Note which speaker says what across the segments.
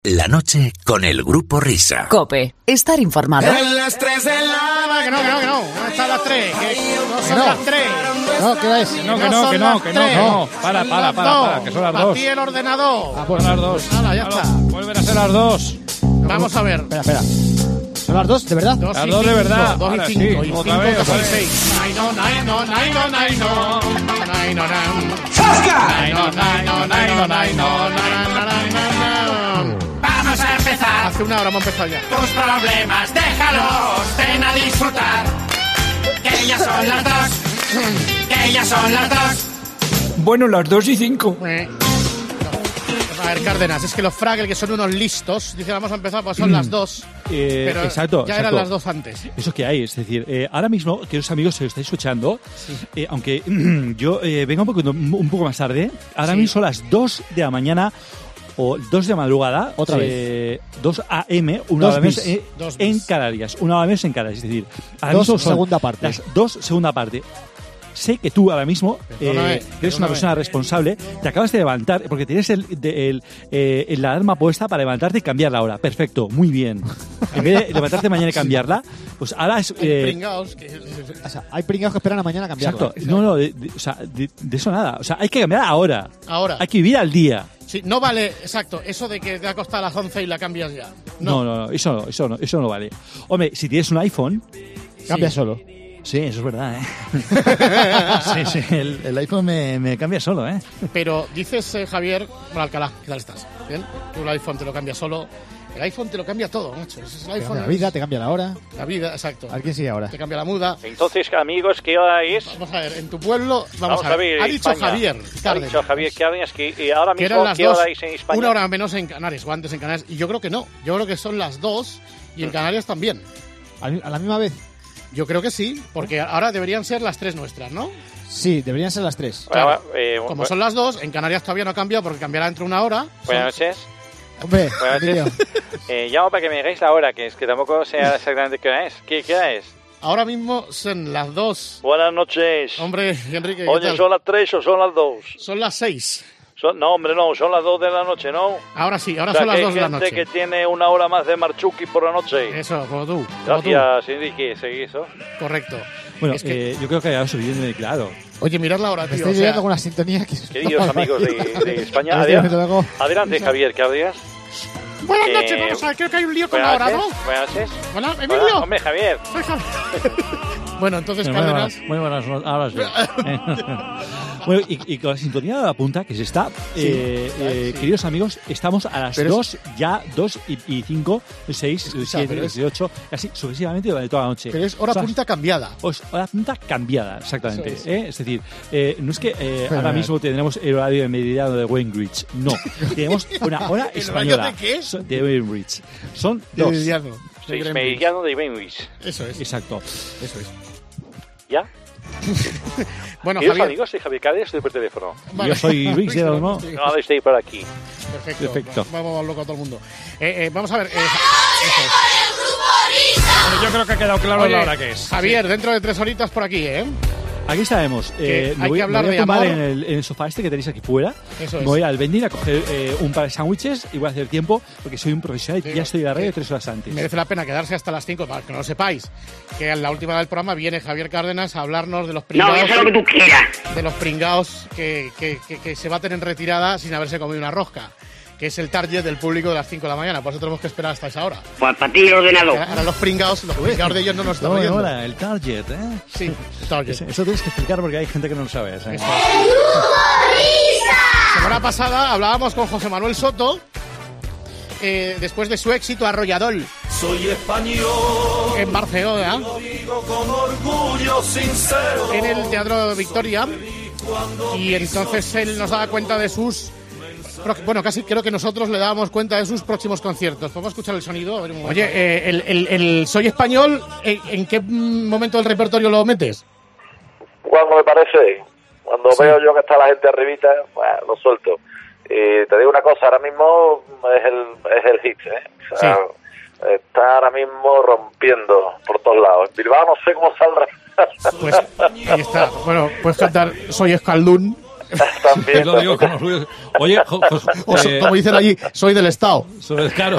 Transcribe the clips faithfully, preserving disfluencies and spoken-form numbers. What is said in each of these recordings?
Speaker 1: La noche con el Grupo Risa.
Speaker 2: COPE. Estar informado.
Speaker 3: En las tres de la... Que no, que no, que no. No están las tres. Que no son
Speaker 4: no.
Speaker 3: las tres.
Speaker 4: No, ¿qué es?
Speaker 5: Que no, que no, que no, que no, que no. Para, para, para, para, que son las dos.
Speaker 3: Para ti el ordenador.
Speaker 5: Ah, pues las dos.
Speaker 3: Nada, ya
Speaker 5: Claro,
Speaker 3: está.
Speaker 5: vuelven a ser las dos.
Speaker 3: Vamos a ver.
Speaker 4: Espera, espera. ¿Son las dos, de verdad?
Speaker 3: Dos
Speaker 5: Las
Speaker 3: y
Speaker 5: dos de
Speaker 3: cinco,
Speaker 5: verdad.
Speaker 3: Dos
Speaker 5: Ahora
Speaker 3: y cinco.
Speaker 5: sí,
Speaker 3: Y
Speaker 5: otra
Speaker 3: cinco,
Speaker 5: vez,
Speaker 3: dos
Speaker 5: otra
Speaker 3: y
Speaker 5: vez.
Speaker 3: seis. Nine, no, nine, no, nine, no, nine, no. Nine, no, nine.
Speaker 5: ¡Sasca!
Speaker 3: Nine, no, nine, no, nine, no, nine, no, nine, no, nine, no, no.
Speaker 6: Vamos a empezar.
Speaker 3: Hace una hora hemos empezado ya.
Speaker 6: Tus problemas, déjalos, ven a disfrutar. Que ya son las dos. Que ya son las dos.
Speaker 5: Bueno, las dos y cinco.
Speaker 3: Eh. A ver, Cárdenas, es que los Fraggle, que son unos listos, dicen vamos a empezar, pues son las dos.
Speaker 7: Eh,
Speaker 3: pero
Speaker 7: exacto,
Speaker 3: ya
Speaker 7: exacto.
Speaker 3: eran las dos antes.
Speaker 7: Eso que hay, es decir, eh, ahora mismo, queridos amigos, si lo estáis escuchando,
Speaker 3: Sí.
Speaker 7: eh, aunque yo eh, venga un poco, un poco más tarde, ahora
Speaker 3: Sí.
Speaker 7: mismo son las dos de la mañana o dos de madrugada,
Speaker 4: Otra
Speaker 7: eh, dos a eme, una
Speaker 4: Dos
Speaker 7: hora menos
Speaker 4: bis.
Speaker 7: eh,
Speaker 3: Dos
Speaker 7: en
Speaker 3: bis.
Speaker 7: Canarias, una hora menos en Canarias, es decir, ahora
Speaker 4: Dos
Speaker 7: mismo son
Speaker 4: segunda parte.
Speaker 7: las dos segunda parte. Sé que tú ahora mismo,
Speaker 3: Perdóname,
Speaker 7: eh, que eres
Speaker 3: perdóname.
Speaker 7: una persona responsable, te acabas de levantar, porque tienes el, de- el, eh, la alarma puesta para levantarte y cambiar la hora. Perfecto, muy bien. En vez de levantarte mañana y cambiarla, pues ahora es...
Speaker 3: Hay
Speaker 7: eh,
Speaker 3: pringaos que...
Speaker 4: O sea, hay pringados que esperan a mañana a cambiarlo.
Speaker 7: Exacto. No, no, de, de- o sea, de, de eso nada. O sea, hay que cambiar ahora.
Speaker 3: Ahora.
Speaker 7: Hay que vivir al día.
Speaker 3: Sí, no vale, exacto, eso de que te ha costado a las once y la cambias ya.
Speaker 7: No, no, no, eso no, eso no, eso no vale. Hombre, si tienes un iPhone...
Speaker 4: Cambia
Speaker 3: Sí.
Speaker 4: solo.
Speaker 7: Sí, eso es verdad, ¿eh? sí, sí, el, el iPhone me, me cambia solo, ¿eh?
Speaker 3: Pero dices, eh, Javier, bueno, Alcalá, ¿qué tal estás? ¿Bien? Tú el iPhone te lo cambia solo. El iPhone te lo cambia todo, macho. Ese es el
Speaker 4: Te
Speaker 3: iPhone.
Speaker 4: cambia la vida, te cambia la hora.
Speaker 3: La vida, exacto.
Speaker 4: A ver quién sigue ahora.
Speaker 3: Te cambia la muda.
Speaker 8: Entonces, amigos, ¿qué hora es?
Speaker 3: Vamos a ver, en tu pueblo, vamos,
Speaker 8: Vamos a ver,
Speaker 3: Ha dicho
Speaker 8: España.
Speaker 3: Javier
Speaker 8: Ha
Speaker 3: Cárdenas.
Speaker 8: dicho Javier Cárdenas que eh, ahora
Speaker 3: que eran
Speaker 8: mismo,
Speaker 3: las
Speaker 8: ¿qué
Speaker 3: dos,
Speaker 8: hora es en España?
Speaker 3: una hora menos en Canarias, o antes en Canarias. Y yo creo que no. Yo creo que son las dos y en Canarias también.
Speaker 4: ¿A a la misma vez?
Speaker 3: Yo creo que sí, porque ahora deberían ser las tres nuestras, ¿no?
Speaker 4: Sí, deberían ser las tres.
Speaker 8: Bueno,
Speaker 3: Claro.
Speaker 8: eh,
Speaker 3: Como
Speaker 8: bu-
Speaker 3: son las dos, en Canarias todavía no ha cambiado porque cambiará dentro de una hora.
Speaker 8: Buenas
Speaker 3: Son-
Speaker 8: noches.
Speaker 4: Hombre,
Speaker 8: Buenas
Speaker 4: Emilio.
Speaker 8: noches. Eh, llamo para que me digáis la hora, que es que tampoco sé exactamente qué hora es. ¿Qué, qué hora es?
Speaker 3: Ahora mismo son las dos.
Speaker 8: Buenas noches.
Speaker 3: Hombre, Enrique, ¿qué
Speaker 8: Oye,
Speaker 3: tal?
Speaker 8: ¿son las tres o son las dos?
Speaker 3: Son las seis.
Speaker 8: Son- no, hombre, no, son las dos de la noche, ¿no?
Speaker 3: Ahora sí, ahora
Speaker 8: O sea,
Speaker 3: son las
Speaker 8: que
Speaker 3: dos
Speaker 8: hay
Speaker 3: de la
Speaker 8: gente
Speaker 3: noche.
Speaker 8: que tiene una hora más de marchuki por la noche.
Speaker 3: Eso, como tú. como tú.
Speaker 8: Gracias, Enrique, seguí eso.
Speaker 3: Correcto.
Speaker 7: Bueno,
Speaker 3: Es que-
Speaker 7: eh, yo creo que ya suficientemente claro.
Speaker 3: Oye, mirad la hora,
Speaker 4: Me
Speaker 3: tío.
Speaker 4: estoy
Speaker 3: o sea,
Speaker 4: liando con una sintonía que...
Speaker 8: Queridos amigos de, de España,
Speaker 4: Me estoy
Speaker 8: adela-
Speaker 4: haciendo algo.
Speaker 8: adelante, Javier Cárdenas.
Speaker 3: Buenas
Speaker 8: Eh,
Speaker 3: noches, vamos a ver, creo que hay un lío con la
Speaker 8: Buenas
Speaker 3: hora,
Speaker 8: noches.
Speaker 3: ¿no?
Speaker 8: Buenas noches.
Speaker 3: Hola,
Speaker 8: Hola,
Speaker 3: Emilio.
Speaker 8: hombre, Javier.
Speaker 3: Soy Javier. Bueno, entonces,
Speaker 7: Muy
Speaker 3: Cárdenas.
Speaker 7: buenas, muy buenas, no- ahora sí. Bueno, y, y con la sintonía de la punta que se está, eh, eh,
Speaker 3: sí.
Speaker 7: queridos amigos, estamos a las
Speaker 4: Pero es-
Speaker 7: dos, ya dos y, y cinco, seis, siete,
Speaker 3: pero es-
Speaker 7: dieciocho, así sucesivamente durante toda la noche.
Speaker 3: Pero es hora
Speaker 7: O sea,
Speaker 3: punta cambiada.
Speaker 7: Pues hora punta cambiada, exactamente.
Speaker 3: Eso es.
Speaker 7: ¿eh? Es decir, eh, no es que eh,
Speaker 4: Pero,
Speaker 7: ahora
Speaker 4: eh,
Speaker 7: mismo tendremos el horario de meridiano de Greenwich. No, tenemos una hora
Speaker 3: ¿El
Speaker 7: española.
Speaker 3: horario de qué?
Speaker 7: Son- De Greenwich. Son dos.
Speaker 3: Meridiano.
Speaker 8: Sois
Speaker 3: Greenwich.
Speaker 8: meridiano de Greenwich.
Speaker 3: Eso es,
Speaker 7: Exacto.
Speaker 3: eso es.
Speaker 8: ¿Ya?
Speaker 3: Bueno,
Speaker 8: Queridos
Speaker 3: Javier.
Speaker 8: amigos, soy Javier Cárdenas, estoy por teléfono.
Speaker 3: Vale.
Speaker 7: Yo soy Luis, ¿no? ¿no?
Speaker 3: Sí,
Speaker 8: No habéis de ir por aquí.
Speaker 3: Perfecto.
Speaker 7: Perfecto.
Speaker 3: Vamos loco a todo el mundo. Eh, eh, vamos a ver. eh, eso es.
Speaker 5: Bueno, yo creo que ha quedado claro
Speaker 3: Oye,
Speaker 5: la hora que es.
Speaker 3: Javier, dentro de tres horitas por aquí, ¿eh?
Speaker 7: Aquí estaremos. Eh, me
Speaker 3: hay
Speaker 7: voy,
Speaker 3: que hablar
Speaker 7: me voy
Speaker 3: de
Speaker 7: a tomar
Speaker 3: amor.
Speaker 7: en el, en el sofá este que tenéis aquí fuera.
Speaker 3: Eso
Speaker 7: Me
Speaker 3: es.
Speaker 7: voy al vending a coger eh, un par de sándwiches y voy a hacer tiempo porque soy un profesional y
Speaker 3: Digo,
Speaker 7: ya estoy a la radio
Speaker 3: que
Speaker 7: tres horas antes.
Speaker 3: Merece la pena quedarse hasta las cinco, para que no lo sepáis. Que en la última del programa viene Javier Cárdenas a hablarnos de los
Speaker 6: No,
Speaker 3: pringaos,
Speaker 6: eso es lo que tú quieras.
Speaker 3: de los pringaos que, que, que, que se baten en retirada sin haberse comido una rosca. Que es el target del público de las cinco de la mañana. Por eso tenemos que esperar hasta esa hora.
Speaker 6: Pues para ti el ordenador.
Speaker 3: Ahora los pringaos, los pringaos de ellos no nos están
Speaker 7: Ahora,
Speaker 3: oyendo.
Speaker 7: ahora, el target, ¿eh?
Speaker 3: Sí, el target.
Speaker 7: Eso, eso tienes que explicar porque hay gente que no lo sabe. ¿eh?
Speaker 3: Eso. Semana pasada hablábamos con José Manuel Soto eh, después de su éxito arrollador
Speaker 9: Soy español,
Speaker 3: en Barcelona,
Speaker 9: lo digo con orgullo sincero.
Speaker 3: en el Teatro Victoria, y entonces él nos daba cuenta de sus... Bueno, casi creo que nosotros le dábamos cuenta de sus próximos conciertos. ¿Podemos escuchar el sonido? A ver, un momento. Oye, eh, el, el- el Soy Español, ¿en, en qué momento del repertorio lo metes?
Speaker 10: Cuando me parece, cuando
Speaker 3: Sí.
Speaker 10: veo yo que está la gente arribita, bueno, lo suelto. Y te digo una cosa, ahora mismo es el, es el hit, ¿eh? O sea, está ahora mismo rompiendo por todos lados. En Bilbao no sé cómo saldrá.
Speaker 3: Pues ahí está. Bueno, puedes cantar Soy Escaldún.
Speaker 10: También.
Speaker 5: Lo digo con orgullo. Oye, jo, jo,
Speaker 3: O so-
Speaker 5: eh,
Speaker 3: como dicen allí, soy del Estado.
Speaker 5: sobre- claro.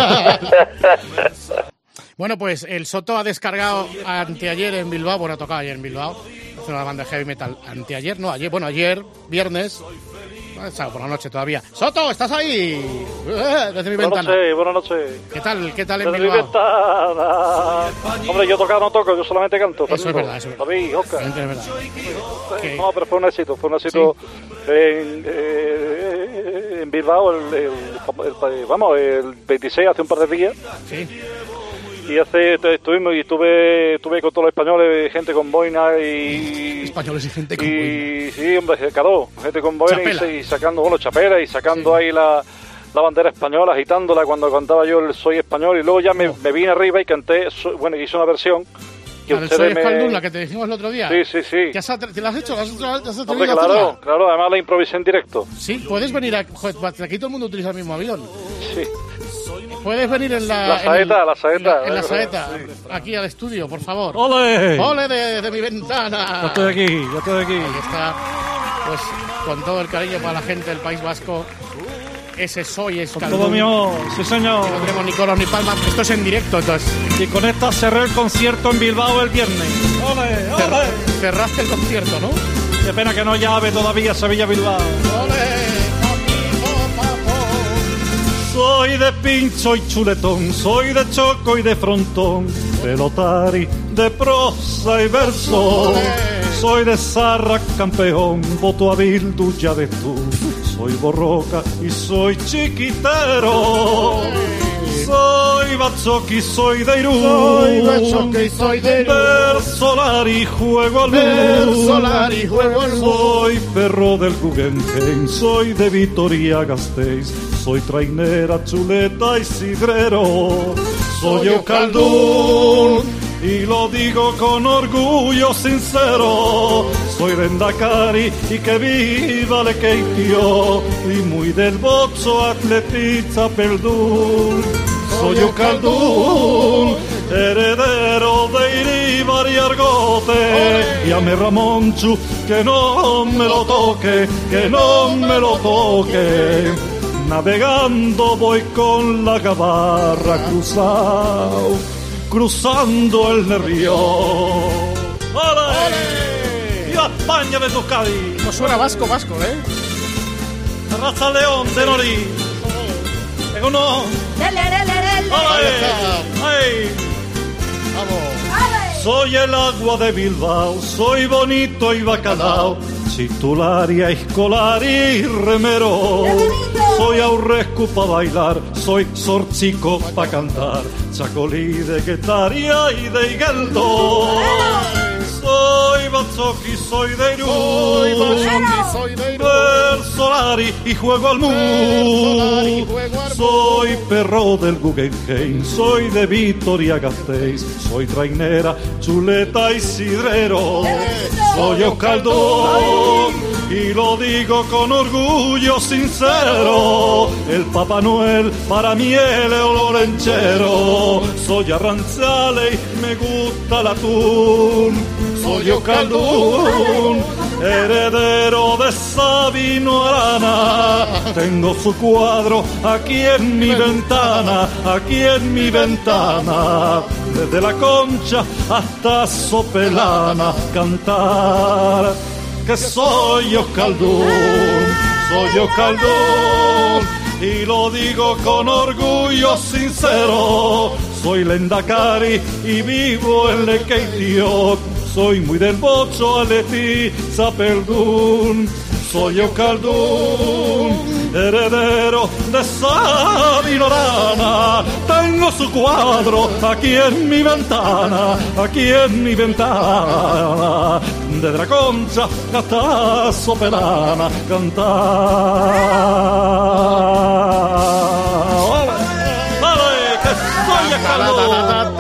Speaker 3: Bueno, pues el Soto ha descargado anteayer en Bilbao, bueno, ha tocado ayer en Bilbao, hace una banda de heavy metal. Anteayer, no, ayer, bueno, ayer, viernes, ah, sábado por la noche todavía. Soto, ¿estás ahí? Eh, Desde mi
Speaker 2: Buenas
Speaker 3: ventana.
Speaker 2: noches, buenas noches.
Speaker 3: ¿Qué tal, qué tal en
Speaker 2: Desde mi
Speaker 3: Bilbao?
Speaker 2: ventana. Hombre, yo tocar no toco, yo solamente canto.
Speaker 3: Eso es
Speaker 2: Fernando.
Speaker 3: verdad, eso es verdad.
Speaker 2: David, Oscar.
Speaker 3: Es verdad. Que-
Speaker 2: No, pero fue un éxito, fue un éxito en, eh, en Bilbao, el, el- el- vamos, el veintiséis, hace un par de días.
Speaker 3: Sí.
Speaker 2: Y hace, estuvimos y estuve, estuve con todos los españoles, gente con boina y...
Speaker 3: Españoles y gente con boina.
Speaker 2: Y sí, hombre, caló, gente con boina y,
Speaker 3: Chapela.
Speaker 2: y sacando, bueno, chapela y sacando ahí la, la bandera española, agitándola cuando cantaba yo el Soy Español. Y luego ya me, me vine arriba y canté, so- bueno, hice una versión que
Speaker 3: La del
Speaker 2: ustedes
Speaker 3: Soy
Speaker 2: me...
Speaker 3: Escaldún, la que te dijimos el otro día.
Speaker 2: Sí, sí, sí.
Speaker 3: ¿Te, has atre- te la has hecho? ¿La has, la has atrevido
Speaker 2: Hombre,
Speaker 3: a
Speaker 2: claro,
Speaker 3: hacerla?
Speaker 2: claro, además la improvisé en directo.
Speaker 3: Sí, puedes venir a... Joder, aquí todo el mundo utiliza el mismo avión.
Speaker 2: Sí.
Speaker 3: Puedes venir en la...
Speaker 2: La
Speaker 3: en
Speaker 2: saeta,
Speaker 3: el-
Speaker 2: la saeta.
Speaker 3: En la, en la
Speaker 2: Sí.
Speaker 3: saeta, aquí al estudio, por favor.
Speaker 5: ¡Ole!
Speaker 3: ¡Ole de, de mi ventana!
Speaker 5: Yo estoy aquí, yo estoy aquí.
Speaker 3: Ahí está, pues con todo el cariño para la gente del País Vasco, ese Soy
Speaker 5: Con
Speaker 3: Escaldún.
Speaker 5: todo mío, sí señor.
Speaker 3: No tenemos ni coros ni palmas, esto es en directo, entonces
Speaker 5: Y con esta cerré el concierto en Bilbao el viernes. ¡Ole, ole!
Speaker 3: cer- cerraste el concierto, ¿no?
Speaker 5: Qué pena que no llave todavía Sevilla-Bilbao.
Speaker 3: ¡Ole!
Speaker 5: Soy de pincho y chuletón, soy de choco y de frontón, pelotari de prosa y verso. Soy de zarra campeón, voto a Bildu ya ves tú. Soy borroca y soy chiquitero. Soy bachoqui, soy de Irún.
Speaker 3: Soy bachoqui, soy de Irún.
Speaker 5: Versolari, juego al
Speaker 3: Versolari, juego al mundo.
Speaker 5: Soy perro del Guggenheim, soy de Vitoria-Gasteiz. Soy trainera, chuleta y sidrero. Soy Eucaldún y lo digo con orgullo sincero. Soy de Endacari y que viva le Keitio. Y muy del bocho atletista perdún. Soy Eucaldún, heredero de Iríbar y Argote. Llame Ramonchu, que no me lo toque, que no me lo toque. Navegando voy con la gabarra cruzado, cruzando el río. ¡Ole! ¡Viva España de tu Cádiz!
Speaker 3: No suena vasco, vasco, ¿eh?
Speaker 5: Raza León de Norí. En uno. ¡Ole! ¡Ay!
Speaker 3: Vamos.
Speaker 5: Soy el agua de Bilbao, soy bonito y bacalao, titularia, escolar y remero. Soy aurrescu pa' bailar, soy sorchico pa' cantar, chacolí de guetaria y de higueldo. Soy bachoqui, soy de Irún.
Speaker 3: Soy bachoqui, soy de Irún.
Speaker 5: Versolari y juego al
Speaker 3: Versolari y
Speaker 5: mundo.
Speaker 3: juego al
Speaker 5: Soy perro del Guggenheim, soy de Vitoria-Gasteiz. Soy trainera, chuleta y sidrero. Soy Eucaldún y lo digo con orgullo sincero. El Papá Noel para mí el olorenchero. Soy Arranzale y me gusta el atún. Soy Eucaldún, heredero de Sabino Arana. Tengo su cuadro aquí en mi ventana, aquí en mi ventana. Desde la Concha hasta Sopelana cantar que soy Eucaldún, soy Eucaldún y lo digo con orgullo sincero. Soy Lendakari y vivo en Lekeitio. Soy muy del bocho Aleti Zapeldún. Soy Eucaldún, heredero de Sabino Arana. Tengo su cuadro aquí en mi ventana, aquí en mi ventana. Desde la Concha hasta Sopelana cantar. ¡Vale! ¡Que soy Eucaldún!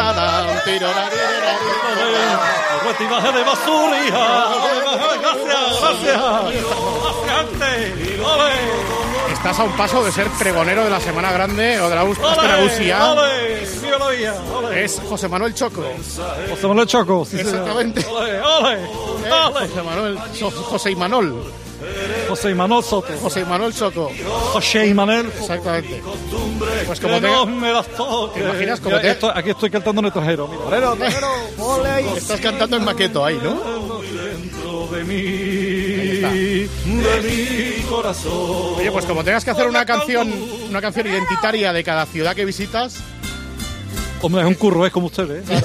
Speaker 5: Retibaje de basuría. Gracias, gracias. Gracias, ole.
Speaker 3: Estás a un paso de ser pregonero de la Semana Grande o de la Euskal
Speaker 5: Ole,
Speaker 3: Nagusia.
Speaker 5: ole, viva la vida, ole.
Speaker 3: Es José Manuel Choco.
Speaker 5: José Manuel Choco, sí, señor.
Speaker 3: Exactamente.
Speaker 5: Ole, ole,
Speaker 3: Eh,
Speaker 5: ole.
Speaker 3: José Manuel, So- José Imanol.
Speaker 5: José Manuel Soto.
Speaker 3: José Manuel Soto.
Speaker 5: José Manuel.
Speaker 3: Exactamente. Pues como
Speaker 5: Que
Speaker 3: te,
Speaker 5: no me las toques.
Speaker 3: ¿te imaginas como
Speaker 5: Ya,
Speaker 3: te-
Speaker 5: esto- aquí estoy cantando en el trajero. Mira. Torero, torero, ole ahí.
Speaker 3: estás cantando en maqueto ahí, ¿no?
Speaker 5: Dentro de mí, de mi corazón.
Speaker 3: Oye, pues como tengas que hacer una canción, una canción identitaria de cada ciudad que visitas,
Speaker 5: Hombre, es un curro, es como ustedes. ¿eh?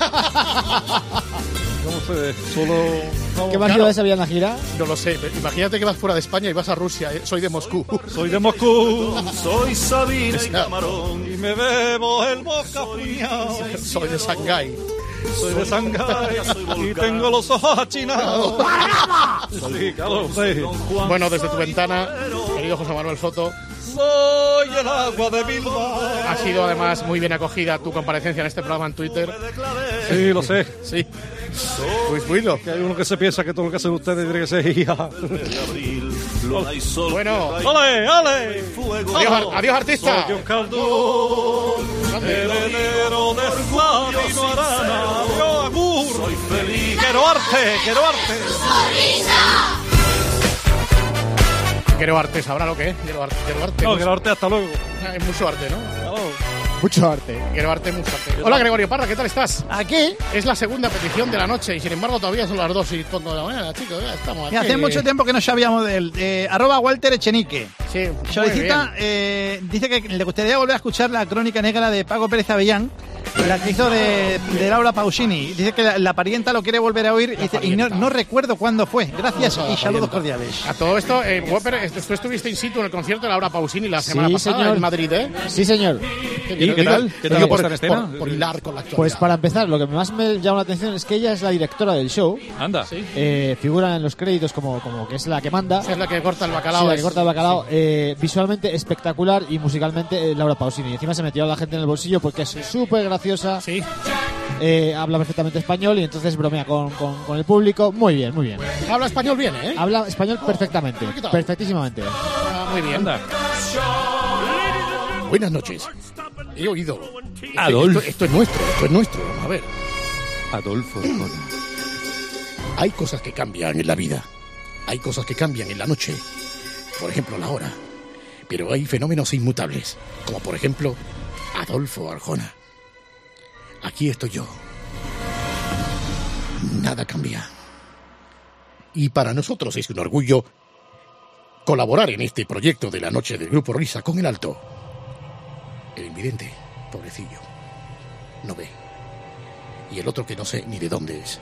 Speaker 5: Como ustedes, solo...
Speaker 4: ¿Qué más
Speaker 3: Claro.
Speaker 4: ciudades había en la gira?
Speaker 3: no lo sé. Imagínate que vas fuera de España y vas a Rusia. eh, Soy de Moscú.
Speaker 5: Soy de Moscú
Speaker 9: Soy Sabina y Camarón.
Speaker 5: y me bebo el boca puñado.
Speaker 3: Soy de Shanghái.
Speaker 5: Soy de Shanghái y tengo los ojos achinados. Sí, claro, sí.
Speaker 3: Bueno, desde tu ventana, querido José Manuel Soto,
Speaker 5: Soy el agua de Bilbao.
Speaker 3: ha sido además muy bien acogida tu comparecencia en este programa en Twitter.
Speaker 5: Sí, lo sé.
Speaker 3: Sí. Pues bueno.
Speaker 5: Que hay uno que se piensa que todo lo que hacen ustedes tiene que ser hija.
Speaker 3: Bueno.
Speaker 5: ¡Ole, ole!
Speaker 3: Adiós, ar- adiós, artista.
Speaker 5: Soy un caldón, heredero de Sabino Arana. Adiós, agur. Soy feliz. Quiero arte, quiero arte.
Speaker 3: Quiero arte, ¿sabrá lo que es? Quiero arte. Quiero arte.
Speaker 5: No,
Speaker 3: mucho-
Speaker 5: quiero arte hasta luego.
Speaker 3: Es mucho arte, ¿no?
Speaker 4: Mucho arte.
Speaker 3: Quiero arte, mucho arte. Hola, Gregorio Parra, ¿qué tal estás?
Speaker 11: Aquí,
Speaker 3: Es la segunda petición de la noche y sin embargo todavía son las dos y tonto de la mañana, chicos. Ya estamos
Speaker 11: que
Speaker 3: aquí.
Speaker 11: hace mucho tiempo que no sabíamos de él. Eh, arroba Walter Echenique.
Speaker 3: Sí, muy
Speaker 11: Solicita,
Speaker 3: bien.
Speaker 11: eh, dice que le gustaría volver a escuchar la crónica negra de Paco Pérez Avellán, la que hizo de, de Laura Pausini. Dice que la, la parienta lo quiere volver a oír y, dice, y no, no recuerdo cuándo fue. Gracias y saludos cordiales.
Speaker 3: A todo esto, eh, Whopper, est- tú estuviste in situ en el concierto de Laura Pausini la semana
Speaker 4: Sí,
Speaker 3: pasada
Speaker 4: señor.
Speaker 3: en Madrid, ¿eh?
Speaker 4: Sí, señor.
Speaker 3: ¿Y
Speaker 7: qué tal? ¿Qué tal?
Speaker 3: por,
Speaker 7: ¿Puesta en escena?
Speaker 3: por- por hilar con la actualidad.
Speaker 4: Pues para empezar, lo que más me llama la atención es que ella es la directora del show.
Speaker 7: Anda.
Speaker 4: Eh, figura en los créditos como, como que es la que manda.
Speaker 3: Esa es la que corta el
Speaker 4: Sí,
Speaker 3: bacalao.
Speaker 4: la que
Speaker 3: es-
Speaker 4: corta el bacalao. Eh, visualmente espectacular y musicalmente eh, Laura Pausini. Y encima se metió a la gente en el bolsillo porque es súper graciosa.
Speaker 3: Sí.
Speaker 4: Eh, habla perfectamente español y entonces bromea con, con, con el público. Muy bien, muy bien.
Speaker 3: Habla español bien, ¿eh?
Speaker 4: Habla español perfectamente.
Speaker 3: ¿Qué tal?
Speaker 4: Perfectísimamente.
Speaker 3: Ah, muy bien.
Speaker 7: Anda.
Speaker 3: Buenas noches. He oído. Esto-
Speaker 7: Adolfo.
Speaker 3: Esto, esto es nuestro, esto es nuestro. Vamos a ver.
Speaker 7: Adolfo.
Speaker 3: Hay cosas que cambian en la vida. Hay cosas que cambian en la noche. Por ejemplo, la hora. Pero hay fenómenos inmutables. Como por ejemplo, Adolfo Arjona. Aquí estoy yo. Nada cambia. Y para nosotros es un orgullo colaborar en este proyecto de la noche del Grupo Risa con el Alto. El invidente, pobrecillo, no ve. Y el otro que no sé ni de dónde es.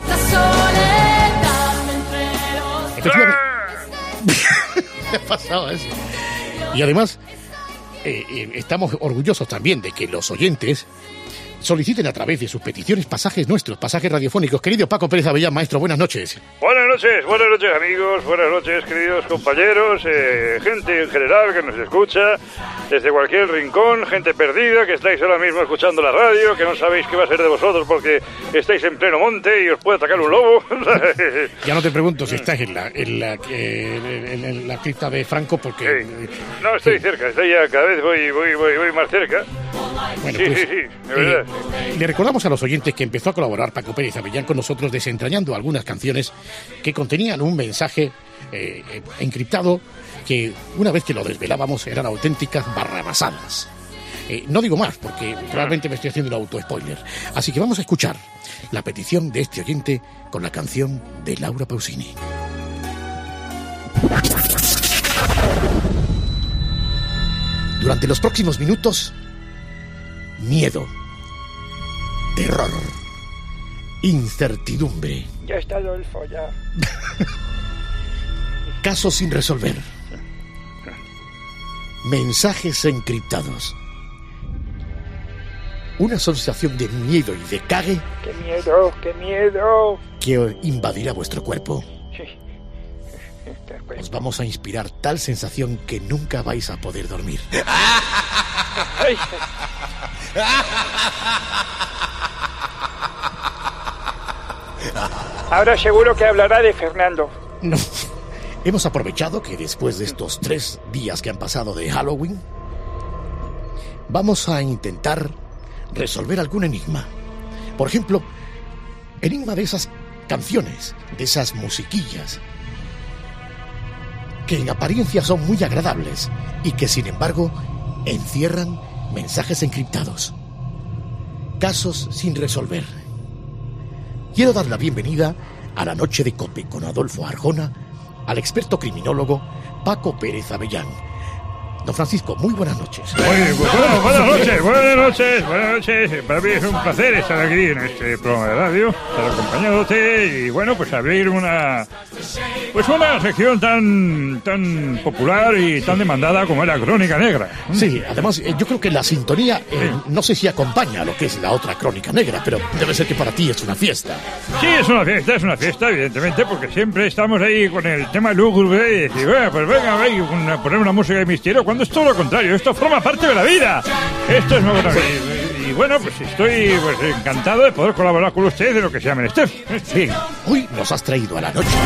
Speaker 3: Efectivamente. ¿Qué ha pasado eso? Y además, eh, eh, estamos orgullosos también de que los oyentes soliciten a través de sus peticiones pasajes nuestros, pasajes radiofónicos. Querido Paco Pérez Avellán, maestro, buenas noches.
Speaker 12: Buenas noches, buenas noches amigos, buenas noches queridos compañeros, eh, gente en general que nos escucha desde cualquier rincón, gente perdida que estáis ahora mismo escuchando la radio, que no sabéis qué va a ser de vosotros porque estáis en pleno monte y os puede atacar un lobo.
Speaker 3: Ya no te pregunto si estás en la, en la, eh, en- en la cripta de Franco porque...
Speaker 12: Sí. No, estoy cerca, estoy ya cada vez voy, voy, voy, voy más cerca.
Speaker 3: Bueno,
Speaker 12: sí,
Speaker 3: pues,
Speaker 12: sí, sí, de verdad.
Speaker 3: eh, le recordamos a los oyentes que empezó a colaborar Paco Pérez Avellán con nosotros desentrañando algunas canciones que contenían un mensaje eh, eh, encriptado que una vez que lo desvelábamos eran auténticas barrabasadas. Eh, no digo más porque probablemente me estoy haciendo un auto-spoiler. Así que vamos a escuchar la petición de este oyente con la canción de Laura Pausini. Durante los próximos minutos, miedo, terror, incertidumbre,
Speaker 13: Ya está Adolfo, ya.
Speaker 3: casos sin resolver, mensajes encriptados, una sensación de miedo y de cague
Speaker 13: ¡Qué miedo, qué miedo!
Speaker 3: que invadirá vuestro cuerpo.
Speaker 13: Sí. Está pues.
Speaker 3: Os vamos a inspirar tal sensación que nunca vais a poder dormir.
Speaker 13: Ay. Ahora seguro que hablará de Fernando.
Speaker 3: No. Hemos aprovechado que después de estos tres días que han pasado de Halloween, vamos a intentar resolver algún enigma. Por ejemplo, enigma de esas canciones, de esas musiquillas,
Speaker 14: que en apariencia son muy agradables y que sin embargo encierran mensajes encriptados. Casos sin resolver. Quiero dar la bienvenida a la Noche de Cope con Adolfo Arjona, al experto criminólogo Paco Pérez Avellán. Don Francisco, muy buenas noches.
Speaker 12: Muy bueno, buenas noches, buenas noches, buenas noches. Para mí es un placer estar aquí en este programa de radio, estar acompañándote y bueno, pues abrir una pues una sección tan tan popular y tan demandada como era Crónica Negra.
Speaker 14: Sí, además eh, yo creo que la sintonía eh, no sé si acompaña a lo que es la otra Crónica Negra, pero debe ser que para ti es una fiesta.
Speaker 12: Sí, es una fiesta, es una fiesta, evidentemente, porque siempre estamos ahí con el tema lúgubre y decir, bueno, pues venga, venga, poner una música de misterio, cuando es todo lo contrario, esto forma parte de la vida. Esto es muy bueno. Y, y bueno, pues estoy pues, encantado de poder colaborar con ustedes de lo que sea menester.
Speaker 14: Bien, hoy nos has traído a la noche.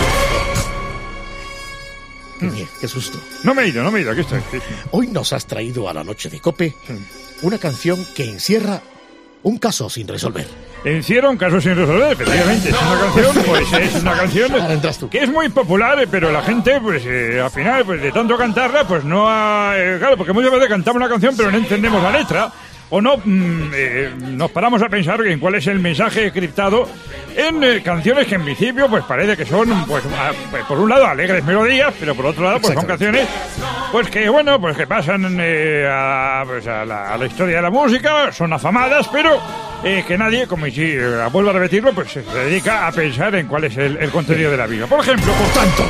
Speaker 14: Qué, mm. bien, qué susto.
Speaker 12: No me he ido, no me he ido, aquí estoy. Sí.
Speaker 14: Hoy nos has traído a la Noche de Cope una canción que encierra un caso sin resolver.
Speaker 12: Encierra un caso sin resolver, efectivamente. Es una canción, pues es una canción que es muy popular, pero la gente, pues eh, al final, pues de tanto cantarla, pues no ha... Eh, claro, porque muchas veces cantamos una canción pero no entendemos la letra, o no mm, eh, nos paramos a pensar en cuál es el mensaje criptado en eh, canciones que en principio pues parece que son, pues, a, pues por un lado alegres melodías, pero por otro lado pues son canciones pues que bueno, pues que pasan eh, a, pues, a, la, a la historia de la música, son afamadas, pero eh, que nadie, como si eh, vuelvo a repetirlo, pues se dedica a pensar en cuál es el, el contenido de la vida. Por ejemplo,
Speaker 14: por tanto,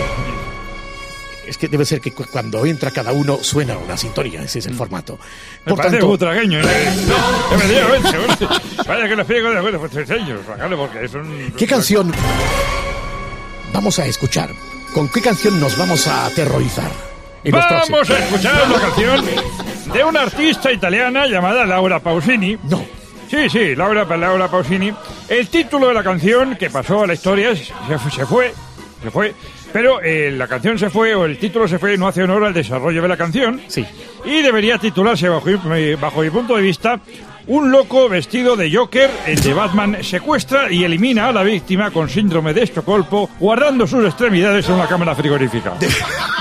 Speaker 14: es que debe ser que cu cuando entra cada uno suena una sintonía, ese es el formato.
Speaker 12: Me
Speaker 14: por
Speaker 12: parece
Speaker 14: tanto,
Speaker 12: butragueño, ¿eh? Vaya que lo pego de acuerdo, pues tres años, porque es un...
Speaker 14: ¿Qué canción vamos a escuchar? ¿Con qué canción nos vamos a aterrorizar?
Speaker 12: Vamos a escuchar una canción de una artista italiana llamada Laura Pausini.
Speaker 14: No.
Speaker 12: Sí, sí, Laura, Laura Pausini. El título de la canción que pasó a la historia se, se fue, se fue, pero eh, la canción se fue, o el título se fue, no hace honor al desarrollo de la canción.
Speaker 14: Sí.
Speaker 12: Y debería titularse, bajo, bajo mi punto de vista, un loco vestido de Joker, el de Batman, secuestra y elimina a la víctima con síndrome de Estocolmo, guardando sus extremidades en una cámara frigorífica. De...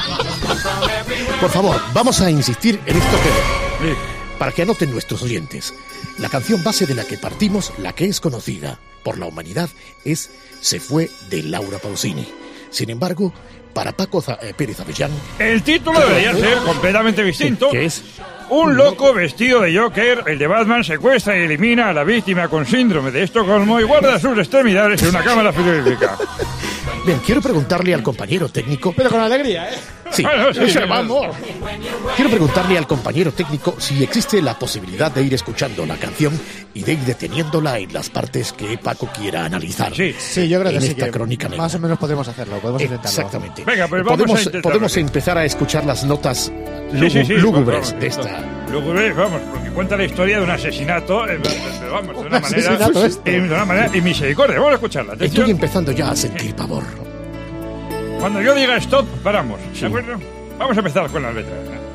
Speaker 14: Por favor, vamos a insistir en esto que... Sí. Para que anoten nuestros oyentes. La canción base de la que partimos, la que es conocida por la humanidad, es Se fue de Laura Pausini. Sin embargo, para Paco eh, Pérez Avellán...
Speaker 12: El título debería ser completamente distinto.
Speaker 14: ¿Qué es?
Speaker 12: Un loco vestido de Joker, el de Batman, secuestra y elimina a la víctima con síndrome de Estocolmo y guarda sus extremidades en una cámara frigorífica.
Speaker 14: Bien, quiero preguntarle al compañero técnico...
Speaker 4: Pero con alegría, ¿eh?
Speaker 14: Sí,
Speaker 12: bueno, sí, sí,
Speaker 14: vamos. Quiero preguntarle al compañero técnico si existe la posibilidad de ir escuchando la canción y de ir deteniéndola en las partes que Paco quiera analizar.
Speaker 4: Sí, sí, yo creo que
Speaker 14: en
Speaker 4: sí.
Speaker 14: esta
Speaker 4: que
Speaker 14: crónica negra.
Speaker 4: Más o menos podemos hacerlo, podemos intentarlo.
Speaker 14: Exactamente.
Speaker 12: Venga, pues vamos
Speaker 14: podemos,
Speaker 12: a intentarlo.
Speaker 14: podemos empezar a escuchar las notas
Speaker 12: sí, sí, sí,
Speaker 14: lúgubres
Speaker 12: vamos,
Speaker 14: de esta...
Speaker 12: Lúgubres, vamos, porque cuenta la historia de un asesinato, eh, pero vamos, de una
Speaker 14: ¿Un
Speaker 12: manera...
Speaker 14: asesinato
Speaker 12: De una manera y misericordia. Vamos a escucharla. Atención.
Speaker 14: Estoy empezando ya a sentir pavor.
Speaker 12: Cuando yo diga stop, paramos, ¿de sí. acuerdo? Vamos a empezar con las letras.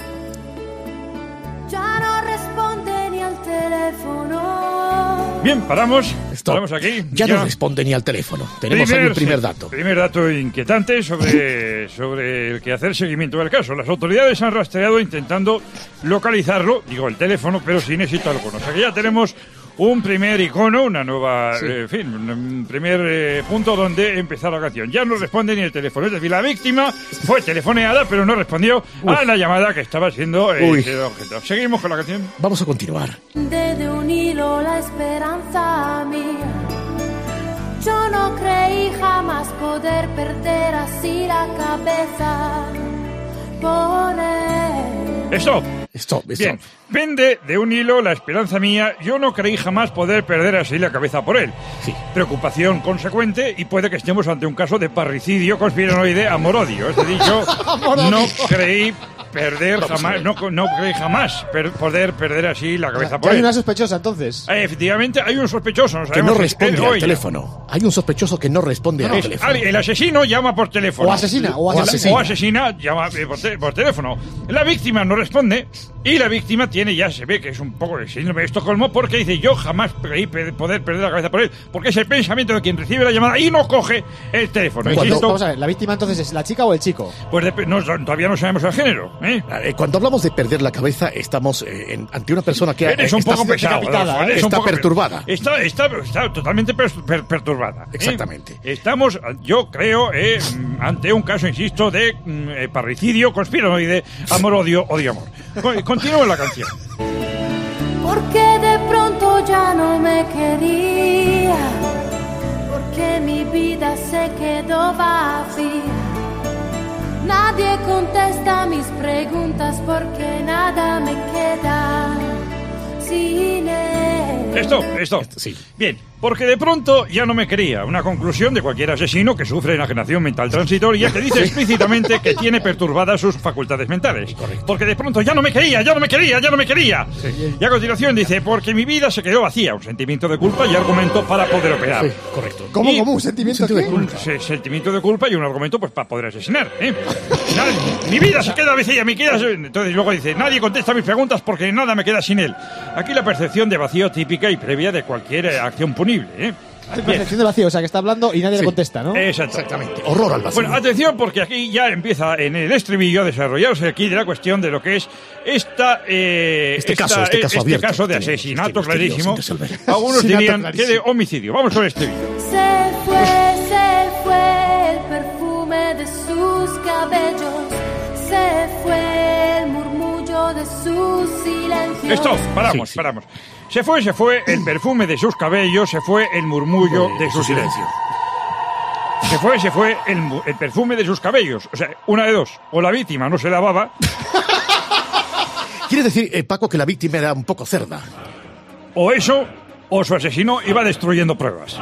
Speaker 15: Ya no responde ni al teléfono.
Speaker 12: Bien, paramos.
Speaker 14: Stop.
Speaker 12: Paramos aquí.
Speaker 14: Ya, ya no responde ni al teléfono. Tenemos primer, ahí el primer
Speaker 12: sí,
Speaker 14: dato.
Speaker 12: Primer dato inquietante sobre, sobre el que hacer seguimiento del caso. Las autoridades han rastreado intentando localizarlo, digo el teléfono, pero sin éxito alguno. O sea que ya tenemos un primer icono, una nueva, sí. eh, en fin, un primer eh, punto donde empezar la canción. Ya no responde ni el teléfono, es decir, la víctima fue telefoneada, pero no respondió Uf. a la llamada que estaba siendo eh, objeto. Seguimos con la canción.
Speaker 14: Vamos a continuar.
Speaker 15: Desde un hilo la esperanza mía, yo no creí jamás poder perder así la cabeza. Poner...
Speaker 12: Stop.
Speaker 14: Stop, stop.
Speaker 12: Bien, pende de un hilo la esperanza mía, yo no creí jamás poder perder así la cabeza por él.
Speaker 14: Sí.
Speaker 12: Preocupación consecuente y puede que estemos ante un caso de parricidio conspiranoide amor-odio. Es decir, yo no creí perder jamás, no, no creí jamás per, poder perder así la cabeza por
Speaker 4: hay
Speaker 12: él.
Speaker 4: una sospechosa, entonces.
Speaker 12: Eh, efectivamente, hay un sospechoso. No
Speaker 14: que no responde
Speaker 12: él,
Speaker 14: al
Speaker 12: oye.
Speaker 14: teléfono. Hay un sospechoso que no responde al
Speaker 12: Es-
Speaker 14: teléfono.
Speaker 12: El asesino llama por teléfono.
Speaker 4: O asesina, o
Speaker 14: asesina.
Speaker 12: O asesina llama eh, por, te- por teléfono. La víctima no responde y la víctima tiene, ya se ve que es un poco el síndrome de Estocolmo, porque dice, yo jamás creí pe- poder perder la cabeza por él, porque es el pensamiento de quien recibe la llamada y no coge el teléfono.
Speaker 4: Cuando-
Speaker 12: Insisto,
Speaker 4: vamos a ver, ¿la víctima entonces es la chica o el chico?
Speaker 12: pues dep- no, todavía no sabemos el género. ¿eh?
Speaker 14: Eh, Cuando hablamos de perder la cabeza, estamos eh, en- ante una persona que
Speaker 12: Eres
Speaker 14: eh,
Speaker 12: un
Speaker 14: está
Speaker 12: poco pesado.
Speaker 14: decapitada,
Speaker 12: Adolfo, eres
Speaker 14: está
Speaker 12: un poco pe-
Speaker 14: perturbada.
Speaker 12: Está, está, está totalmente per- per- perturbada. ¿eh?
Speaker 14: Exactamente.
Speaker 12: Estamos, yo creo, eh, mm, ante un caso, insisto, de mm, eh, parricidio, conspiranoide, amor-odio, odio-amor. Con- Continúa la canción.
Speaker 15: Porque de pronto ya no me quería, porque mi vida se quedó vacía. Nadie contesta mis preguntas porque nada me queda sin él.
Speaker 12: Esto, esto.
Speaker 14: Sí.
Speaker 12: Bien, porque de pronto ya no me quería. Una conclusión de cualquier asesino que sufre enajenación mental transitoria que dice explícitamente que tiene perturbadas sus facultades mentales. Porque de pronto ya no me quería, ya no me quería, ya no me quería. Y a continuación dice, porque mi vida se quedó vacía. Un sentimiento de culpa y argumento para poder operar.
Speaker 14: Sí, correcto.
Speaker 4: ¿Cómo,
Speaker 12: Y-
Speaker 4: cómo? ¿Un sentimiento
Speaker 14: sentido de
Speaker 4: qué?
Speaker 12: Un se- sentimiento de culpa y un argumento pues para poder asesinar. ¿eh? Nadie- mi vida se queda vacía, mi queda... Entonces luego dice, nadie contesta mis preguntas porque nada me queda sin él. Aquí la percepción de vacío típica y previa de cualquier eh, acción punible. ¿eh?
Speaker 4: Hay percepción de vacío, o sea, que está hablando y nadie le contesta, ¿no?
Speaker 12: Exacto.
Speaker 14: Exactamente. Horror al vacío.
Speaker 12: Bueno, atención, porque aquí ya empieza en el estribillo a desarrollarse aquí de la cuestión de lo que es esta, eh,
Speaker 14: Este
Speaker 12: esta-
Speaker 14: caso, este caso abierto
Speaker 12: caso de
Speaker 14: que tenemos,
Speaker 12: asesinato
Speaker 14: este misterio
Speaker 12: clarísimo.
Speaker 14: sin resolver.
Speaker 12: Algunos
Speaker 14: Asesinato
Speaker 12: dirían
Speaker 14: clarísimo.
Speaker 12: que de homicidio. Vamos con este vídeo.
Speaker 15: Se fue, se fue el perfume de sus cabellos, se fue el murmullo de sus silencios.
Speaker 12: Stop, paramos,
Speaker 14: Sí, sí.
Speaker 12: paramos. Se fue, se fue el perfume de sus cabellos, se fue el murmullo de su silencio. Se fue, se fue el, mu- el perfume de sus cabellos. O sea, una de dos. O la víctima no se lavaba,
Speaker 14: Quiere decir, eh, Paco, que la víctima era un poco cerda.
Speaker 12: o eso, o su asesino iba destruyendo pruebas.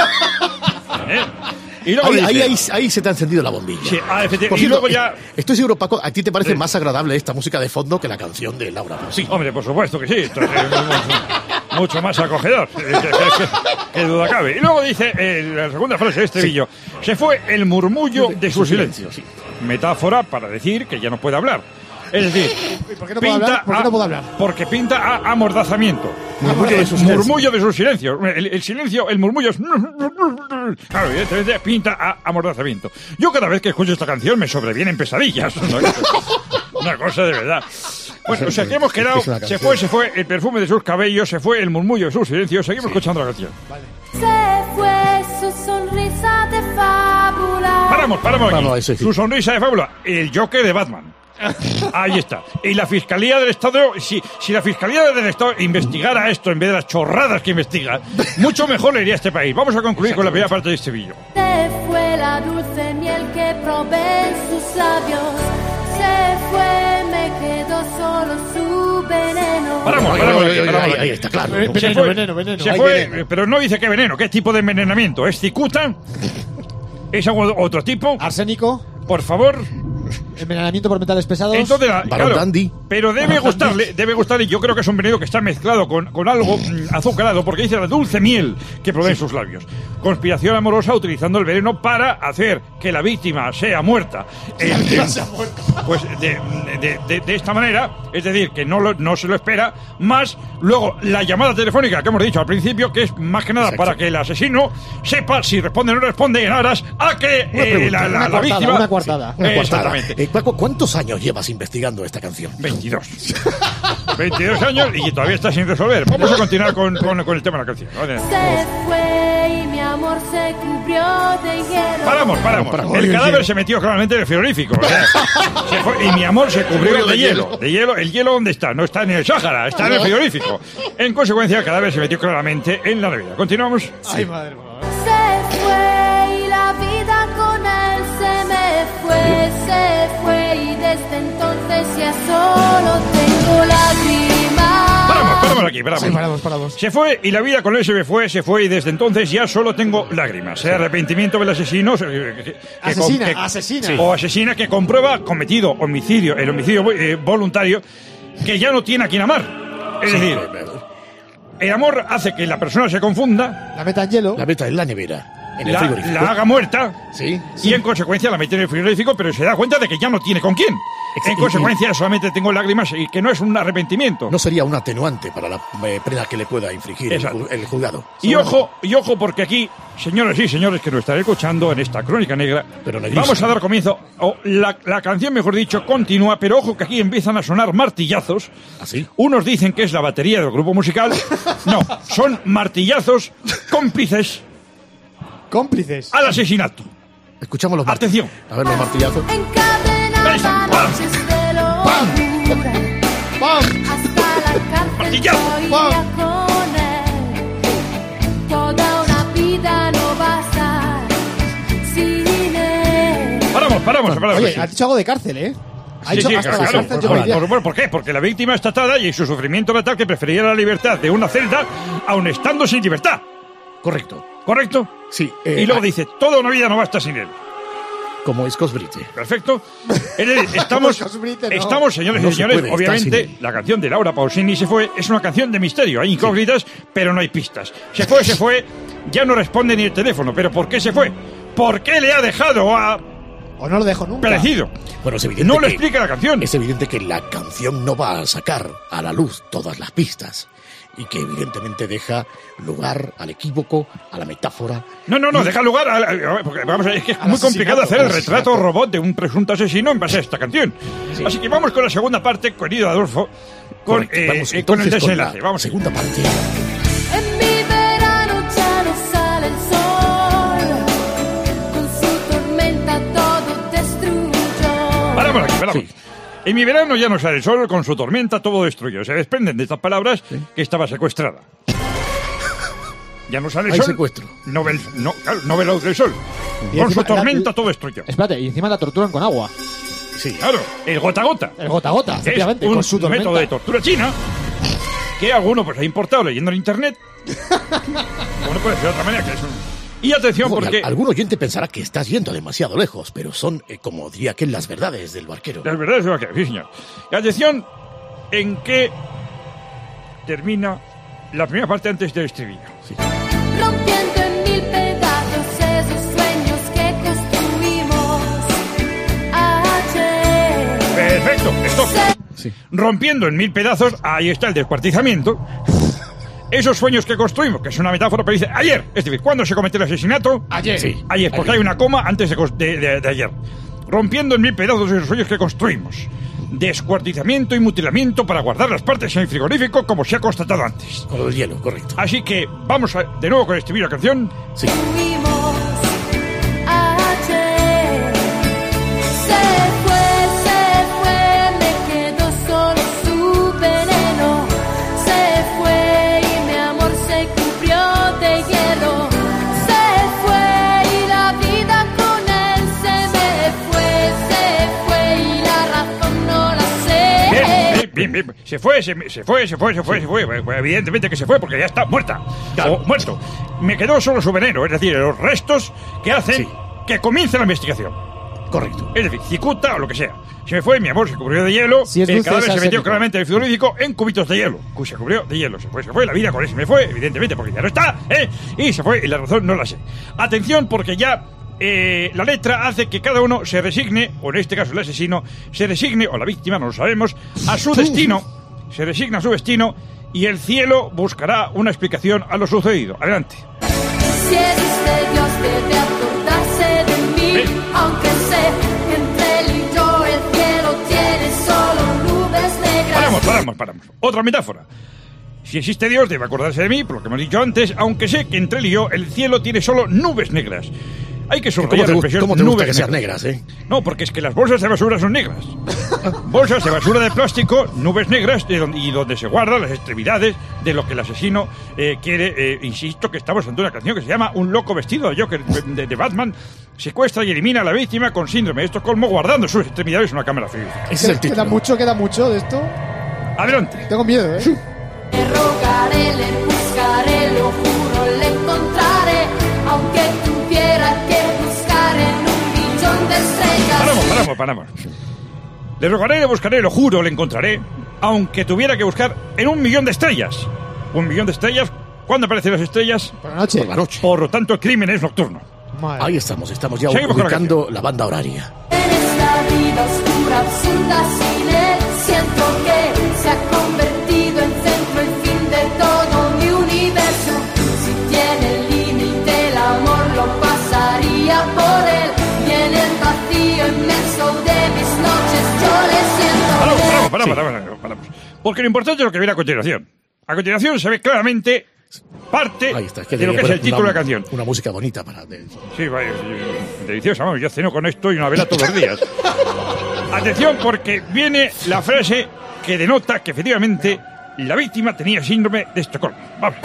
Speaker 12: ¿Eh? Y luego
Speaker 14: Ahí,
Speaker 12: dice-
Speaker 14: ahí, ahí, ahí se te ha encendido la bombilla.
Speaker 12: Sí, ah, efectivamente.
Speaker 14: Por
Speaker 12: Y
Speaker 14: cierto,
Speaker 12: luego ya...
Speaker 14: eh, estoy seguro, Paco, a ti te parece
Speaker 12: Sí.
Speaker 14: más agradable esta música de fondo que la canción de Laura Pausini.
Speaker 12: Hombre, por supuesto que sí. Esto es, eh, mucho, mucho más acogedor. eh, Que, que- que- que duda cabe. Y luego dice eh, la segunda frase de este estribillo. Se fue el murmullo de su silencio.
Speaker 14: sí.
Speaker 12: Metáfora para decir que ya no puede hablar. Es decir,
Speaker 4: ¿Por qué no puedo hablar? ¿Por qué
Speaker 12: a-
Speaker 4: no puedo hablar?
Speaker 12: Porque pinta a amordazamiento.
Speaker 14: Murmullo de su
Speaker 12: El
Speaker 14: silencio.
Speaker 12: murmullo de su silencio. El, el silencio, el murmullo es... Claro, evidentemente pinta a amordazamiento. Yo cada vez que escucho esta canción me sobrevienen pesadillas. ¿no? Una cosa de verdad. Bueno, o sea que hemos quedado...
Speaker 14: Es una
Speaker 12: Se
Speaker 14: canción.
Speaker 12: fue, se fue el perfume de sus cabellos, se fue el murmullo de su silencio. Seguimos escuchando la canción.
Speaker 15: Se fue su sonrisa de fábula.
Speaker 12: Paramos, paramos aquí.
Speaker 14: Vamos, eso sí.
Speaker 12: Su sonrisa de fábula. El Joker de Batman. Ahí está. Y la Fiscalía del Estado, si, si la Fiscalía del Estado investigara esto en vez de las chorradas que investiga, mucho mejor le iría a este país. Vamos a concluir con la primera parte de este vídeo.
Speaker 15: Se fue la dulce miel que probé en sus labios. Se fue, me quedó solo su veneno.
Speaker 12: Paramos,
Speaker 14: Ay,
Speaker 12: paramos
Speaker 14: ay,
Speaker 12: aquí,
Speaker 14: ay,
Speaker 12: paramos
Speaker 14: ay,
Speaker 12: aquí.
Speaker 14: ahí está, claro.
Speaker 4: Eh,
Speaker 12: Se
Speaker 4: veneno,
Speaker 12: fue,
Speaker 4: veneno, veneno.
Speaker 12: se
Speaker 4: Hay
Speaker 12: fue,
Speaker 4: veneno.
Speaker 12: pero no dice qué veneno, qué tipo de envenenamiento. ¿Es cicuta? ¿Es algo- otro tipo?
Speaker 4: Arsénico,
Speaker 12: Por favor.
Speaker 4: envenenamiento por metales pesados.
Speaker 12: Entonces, la-
Speaker 14: Barón
Speaker 12: claro,
Speaker 14: Dandy.
Speaker 12: pero debe gustarle, debe gustarle, yo creo que es un veneno que está mezclado con, con algo mm, azucarado, porque dice la dulce miel que probé en sus labios. Conspiración amorosa utilizando el veneno para hacer que la víctima sea muerta. Eh, eh, pues de, de- de- de esta manera, es decir, que no, lo- no se lo espera, más luego la llamada telefónica que hemos dicho al principio, que es más que nada
Speaker 14: Exacto.
Speaker 12: para que el asesino sepa si responde o no responde en aras a que
Speaker 14: Una
Speaker 12: eh,
Speaker 14: pregunta,
Speaker 12: la, la-
Speaker 4: una
Speaker 12: la
Speaker 4: coartada,
Speaker 12: víctima...
Speaker 4: una coartada.
Speaker 14: Una
Speaker 12: Eh,
Speaker 14: coartada.
Speaker 12: exactamente.
Speaker 14: Eh, Paco, ¿cuántos años llevas investigando esta canción?
Speaker 12: veintidós. veintidós años y todavía está sin resolver. Vamos a continuar con, con- con el tema de la canción. ¿Vale?
Speaker 15: Se fue y mi amor se cubrió de hielo.
Speaker 12: Paramos, paramos.
Speaker 14: Paramos.
Speaker 12: El cadáver se metió claramente en el frigorífico. O sea, se fue- y mi amor se cubrió de hielo. De hielo. ¿El hielo dónde está? No está en el Sáhara, está en el frigorífico. En consecuencia, el cadáver se metió claramente en la nevera. Continuamos.
Speaker 4: Ay, madre mía.
Speaker 15: Se fue y la vida con él se me fue, se fue y desde entonces ya solo tengo lágrimas.
Speaker 12: Paramos, paramos aquí, paramos.
Speaker 3: Sí, paramos, paramos.
Speaker 12: Se fue y la vida con él se me fue, se fue y desde entonces ya solo tengo lágrimas. El arrepentimiento del asesino. Que, que,
Speaker 4: asesina,
Speaker 12: que,
Speaker 4: asesina.
Speaker 12: Sí. O asesina que comprueba cometido homicidio, el homicidio eh, voluntario, que ya no tiene a quien amar. Es decir, el amor hace que la persona se confunda.
Speaker 4: La meta en hielo.
Speaker 14: La meta en la nevera. En el
Speaker 12: la,
Speaker 14: frigorífico.
Speaker 12: la haga muerta.
Speaker 14: Sí.
Speaker 12: Y
Speaker 14: sí.
Speaker 12: en consecuencia la mete en el frigorífico, pero se da cuenta de que ya no tiene con quién. En consecuencia solamente tengo lágrimas y que no es un arrepentimiento.
Speaker 14: No sería un atenuante para la eh, pena que le pueda infligir el, el juzgado.
Speaker 12: Y ojo, y ojo porque aquí, señoras y señores que nos están escuchando en esta crónica negra,
Speaker 14: pero
Speaker 12: vamos a dar comienzo. Oh, la, la canción, mejor dicho, continúa, pero ojo que aquí empiezan a sonar martillazos.
Speaker 14: ¿Así?
Speaker 12: Unos dicen que es la batería del grupo musical. No, son martillazos cómplices.
Speaker 4: Cómplices.
Speaker 12: Al asesinato.
Speaker 14: Escuchamos los
Speaker 12: martillazos.
Speaker 14: Atención. A ver los martillazos.
Speaker 15: ¡Pam!
Speaker 14: ¡Pam!
Speaker 15: Hasta la cárcel
Speaker 12: ¡Martillazo!
Speaker 15: con él. Toda una vida no basta sin él.
Speaker 12: Paramos, paramos, paramos.
Speaker 4: Oye,
Speaker 12: sí.
Speaker 4: ha dicho algo de cárcel, ¿eh? Ha
Speaker 12: Sí,
Speaker 4: dicho
Speaker 12: sí,
Speaker 4: hasta
Speaker 12: claro,
Speaker 4: la
Speaker 12: claro.
Speaker 4: cárcel. Yo
Speaker 12: Por,
Speaker 4: me iría.
Speaker 12: por, por, ¿por qué? Porque la víctima está atada y su sufrimiento era tal que prefería la libertad de una celda aun estando sin libertad.
Speaker 14: Correcto.
Speaker 12: ¿Correcto?
Speaker 14: Sí. Eh,
Speaker 12: y luego
Speaker 14: ah,
Speaker 12: dice, toda una vida no basta sin él.
Speaker 14: Como es Cosbrite.
Speaker 12: Perfecto. Estamos,
Speaker 4: Cosbrite, no.
Speaker 12: estamos señores
Speaker 14: No
Speaker 12: y
Speaker 14: se
Speaker 12: señores,
Speaker 14: puede estar
Speaker 12: obviamente
Speaker 14: sin él.
Speaker 12: la canción de Laura Pausini se fue, es una canción de misterio, hay incógnitas, pero no hay pistas. Se fue, se fue, ya no responde ni el teléfono, pero ¿por qué se fue? ¿Por qué le ha dejado a...
Speaker 4: O no lo dejo nunca.
Speaker 12: Perecido.
Speaker 14: Bueno, es evidente
Speaker 12: No lo
Speaker 14: que-
Speaker 12: explica la canción.
Speaker 14: Es evidente que la canción no va a sacar a la luz todas las pistas y que evidentemente deja lugar al equívoco, a la metáfora.
Speaker 12: No, no, no,
Speaker 14: y-
Speaker 12: deja lugar a, a- porque vamos a ver, es que es
Speaker 14: Al
Speaker 12: muy complicado
Speaker 14: asesinato,
Speaker 12: hacer el
Speaker 14: al
Speaker 12: retrato
Speaker 14: asesinato.
Speaker 12: robot de un presunto asesino en base a esta canción.
Speaker 14: Sí.
Speaker 12: Así que vamos con la segunda parte, querido Adolfo, con,
Speaker 14: Correcto,
Speaker 12: eh,
Speaker 14: vamos
Speaker 12: eh, con el
Speaker 14: entonces con
Speaker 12: desenlace.
Speaker 14: la
Speaker 12: Vamos.
Speaker 14: segunda parte.
Speaker 15: En mi verano ya no sale el sol. Con su tormenta todo destruyó.
Speaker 12: Paramos aquí, paramos.
Speaker 14: Sí.
Speaker 12: En mi verano ya no sale el sol, con su tormenta todo destruyó. Se desprenden de estas palabras que estaba secuestrada. Ya no sale el
Speaker 14: Hay
Speaker 12: sol.
Speaker 14: secuestro.
Speaker 12: No ve, el- no, claro, no ve la luz del sol.
Speaker 4: Y
Speaker 12: Con
Speaker 4: encima
Speaker 12: su tormenta
Speaker 4: la-
Speaker 12: todo destruyó.
Speaker 4: Espérate, y encima la torturan con agua.
Speaker 14: Sí.
Speaker 12: Claro, el gota a gota.
Speaker 4: El gota a gota,
Speaker 12: Es
Speaker 4: efectivamente,
Speaker 12: un
Speaker 4: con su tormenta.
Speaker 12: método de tortura china que alguno pues ha importado leyendo en internet. Como no puede ser de otra manera que es un... Y atención
Speaker 14: Ojo, y
Speaker 12: porque...
Speaker 14: al- algún oyente pensará que estás yendo demasiado lejos, pero son, eh, como diría aquel, las verdades del barquero.
Speaker 12: Las verdades de vaquero, sí señor. Y atención en que termina la primera parte antes del estribillo.
Speaker 15: Rompiendo en mil pedazos esos sueños que construimos ayer.
Speaker 12: Perfecto, esto.
Speaker 14: Sí.
Speaker 12: Rompiendo en mil pedazos, ahí está el descuartizamiento. Esos sueños que construimos, que es una metáfora, pero dice ayer. Es decir, ¿cuándo se cometió el asesinato?
Speaker 3: Ayer.
Speaker 14: Sí.
Speaker 12: Ayer, porque hay una coma antes de, cos- de- de- de ayer. Rompiendo en mil pedazos esos sueños que construimos. Descuartizamiento y mutilamiento para guardar las partes en el frigorífico, como se ha constatado antes.
Speaker 14: Con el hielo, correcto.
Speaker 12: Así que vamos a- de nuevo con el estribillo de la canción.
Speaker 14: Sí.
Speaker 15: Construimos ayer. Se fue, se fue, me quedó solo su veneno. Se fue y mi amor se cubrió de hielo. Se fue y la vida con él se me fue. Se fue y la razón no la sé.
Speaker 12: Bien, bien, bien, bien. Se fue, se, se fue, se fue, se fue, se fue. Pues evidentemente que se fue porque ya está muerta. O muerto. Me quedó solo su veneno, es decir, los restos que hacen
Speaker 14: Sí.
Speaker 12: que comience la investigación.
Speaker 14: Correcto.
Speaker 12: Es decir, cicuta o lo que sea. Se me fue, mi amor se cubrió de hielo.
Speaker 4: Si es
Speaker 12: el
Speaker 4: dulce,
Speaker 12: cadáver
Speaker 4: es
Speaker 12: se metió
Speaker 4: arsénico.
Speaker 12: claramente en el frigorífico en cubitos de hielo. Cu- Se cubrió de hielo. Se fue, se fue. La vida con él se me fue, evidentemente, porque ya no está, ¿eh? Y se fue, y la razón no la sé. Atención, porque ya eh, la letra hace que cada uno se resigne, o en este caso el asesino, se resigne, o la víctima, no lo sabemos, a su destino. Se resigna a su destino y el cielo buscará una explicación a lo sucedido. Adelante.
Speaker 15: Si existe Dios debe acordarse de mí,
Speaker 12: Sí.
Speaker 15: aunque sé que entre él y yo el cielo tiene solo nubes negras.
Speaker 12: Paramos, paramos, paramos. Otra metáfora. Si existe Dios, debe acordarse de mí, por lo que hemos dicho antes, aunque sé que entre él y yo el cielo tiene solo nubes negras. Hay que
Speaker 14: ¿Cómo
Speaker 12: subrayar
Speaker 14: te,
Speaker 12: la
Speaker 14: gu-
Speaker 12: expresión
Speaker 14: cómo te gusta
Speaker 12: nubes
Speaker 14: que sean negras, eh?
Speaker 12: No, porque es que las bolsas de basura son negras. Bolsas de basura de plástico, nubes negras, de donde, y donde se guardan las extremidades de lo que el asesino eh, quiere. Eh, insisto que estamos ante una canción que se llama Un loco vestido de Joker, de, de Batman. Secuestra y elimina a la víctima con síndrome de Estocolmo, guardando sus extremidades en una cámara frigorífica.
Speaker 14: Ese es el
Speaker 4: Queda
Speaker 14: título.
Speaker 4: mucho, queda mucho de esto.
Speaker 12: Adelante.
Speaker 4: Tengo miedo, ¿eh?
Speaker 15: Le rogaré, le buscaré, lo juro, le encontraré, aunque tuviera que buscar en un millón de estrellas.
Speaker 12: Paramos, paramos, paramos. Le rogaré, le buscaré, lo juro, le encontraré, aunque tuviera que buscar en un millón de estrellas. Un millón de estrellas. ¿Cuándo aparecen las estrellas?
Speaker 4: Por la noche.
Speaker 14: Por la noche.
Speaker 12: Por lo tanto, el crimen es nocturno.
Speaker 4: Madre.
Speaker 14: Ahí estamos, estamos ya
Speaker 12: Seguimos con la
Speaker 14: ubicando la banda horaria.
Speaker 15: En esta vida oscura, absurda, sin él, siento que se ha convertido en centro y fin de todo mi universo. Si tiene límite el amor, lo pasaría por él. Y en el vacío inmenso de mis noches, yo le siento.
Speaker 12: Paramos,
Speaker 15: ver.
Speaker 12: paramos, paramos, paramos, paramos. Porque lo importante es lo que viene a continuación. A continuación se ve claramente parte
Speaker 14: Ahí está, es que
Speaker 12: de lo que es el título
Speaker 14: una,
Speaker 12: de la canción.
Speaker 14: Una música bonita para... De...
Speaker 12: Sí, vaya, sí, deliciosa, vamos, yo ceno con esto y una vela todos los días. Atención, porque viene la frase que denota que efectivamente la víctima tenía síndrome de Estocolmo. Vamos.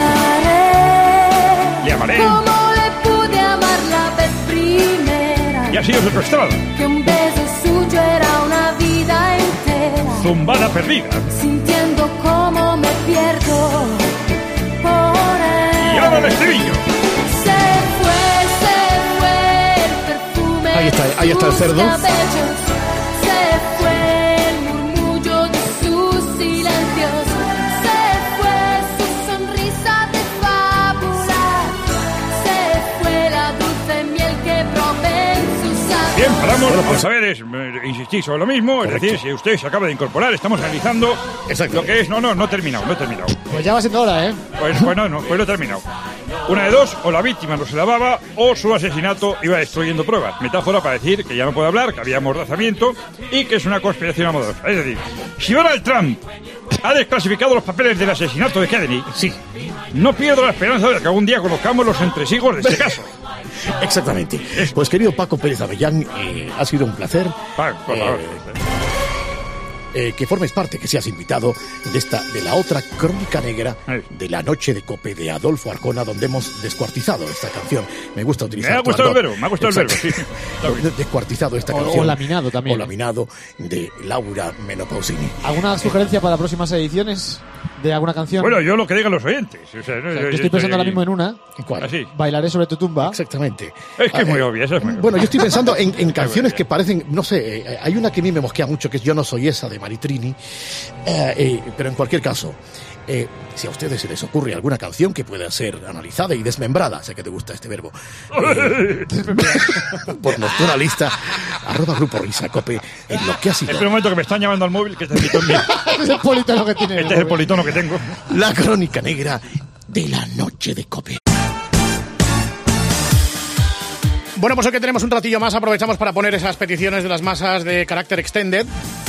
Speaker 12: Le amaré.
Speaker 15: Como le pude amar la vez primera.
Speaker 12: Y ha sido secuestrada.
Speaker 15: Que un beso suyo era una vida entera.
Speaker 12: Zumbada perdida.
Speaker 15: Sintiendo cómo me pierdo por él.
Speaker 12: Y ahora el estribillo.
Speaker 15: Se fue, se fue el perfume.
Speaker 14: Ahí está, ahí está el
Speaker 15: de sus
Speaker 14: cerdo.
Speaker 15: cabellos. Se fue el murmullo de sus silencios. Se fue su sonrisa de fábula. Se fue la dulce miel que probé en sus labios.
Speaker 12: Bien, paramos.
Speaker 14: Bueno, pues-
Speaker 12: Vamos a ver, es, eh, insistí sobre lo mismo. Es
Speaker 14: Correcto.
Speaker 12: decir, si usted se acaba de incorporar, estamos analizando
Speaker 14: Exacto.
Speaker 12: lo que es. No, no, no he terminado, no he terminado.
Speaker 4: Pues ya va siendo hora, ¿eh?
Speaker 12: Pues, pues no, no, pues no he terminado. Una de dos, o la víctima no se lavaba, o su asesinato iba destruyendo pruebas. Metáfora para decir que ya no puede hablar, que había amordazamiento y que es una conspiración amorosa. Es decir, si Donald Trump ha desclasificado los papeles del asesinato de Kennedy,
Speaker 14: Sí,
Speaker 12: no pierdo la esperanza de que algún día conozcamos los entresijos de este caso.
Speaker 14: exactamente. Pues querido Paco Pérez Avellán, eh, ha sido un placer
Speaker 12: Pa- por favor.
Speaker 14: eh, que formes parte, que seas invitado de esta, de la otra crónica negra
Speaker 12: Ay.
Speaker 14: de La Noche de Cope de Adolfo Arjona, donde hemos descuartizado esta canción. Me gusta utilizar.
Speaker 12: Me ha
Speaker 14: tu
Speaker 12: gustado el
Speaker 14: ardor.
Speaker 12: verbo, me ha gustado el verbo,
Speaker 14: Exacto.
Speaker 12: sí. Está bien.
Speaker 14: De- Descuartizado esta
Speaker 4: O-
Speaker 14: canción.
Speaker 4: o laminado también.
Speaker 14: O laminado de Laura Menopausini.
Speaker 4: ¿Alguna sugerencia para próximas ediciones de alguna canción?
Speaker 12: Bueno, yo lo que digan los oyentes. O sea, no,
Speaker 4: O sea,
Speaker 12: yo-
Speaker 4: yo
Speaker 12: yo
Speaker 4: estoy pensando
Speaker 12: ahí-
Speaker 4: ahora mismo en una.
Speaker 14: ¿Cuál?
Speaker 12: Así.
Speaker 4: Bailaré sobre tu tumba.
Speaker 14: Exactamente.
Speaker 12: Es que es
Speaker 14: Ah,
Speaker 12: muy
Speaker 14: eh,
Speaker 12: obvio, eso es muy obvio.
Speaker 14: Bueno, yo estoy pensando en, en canciones que parecen, no sé, eh, hay una que a mí me mosquea mucho, que es Yo no soy esa, de Maritrini, eh, eh, pero en cualquier caso, eh, si a ustedes se les ocurre alguna canción que pueda ser analizada y desmembrada, sé que te gusta este verbo, eh, por nuestra lista, arroba Grupo Risa Cope, en lo que ha sido
Speaker 12: Espera un momento que me están llamando al móvil, que este es el politono mío.
Speaker 4: Es el politono que tiene.
Speaker 12: Este es el politono que tengo.
Speaker 14: la crónica negra de la noche de Cope.
Speaker 3: Bueno, pues hoy que tenemos un ratillo más, aprovechamos para poner esas peticiones de las masas de carácter extended.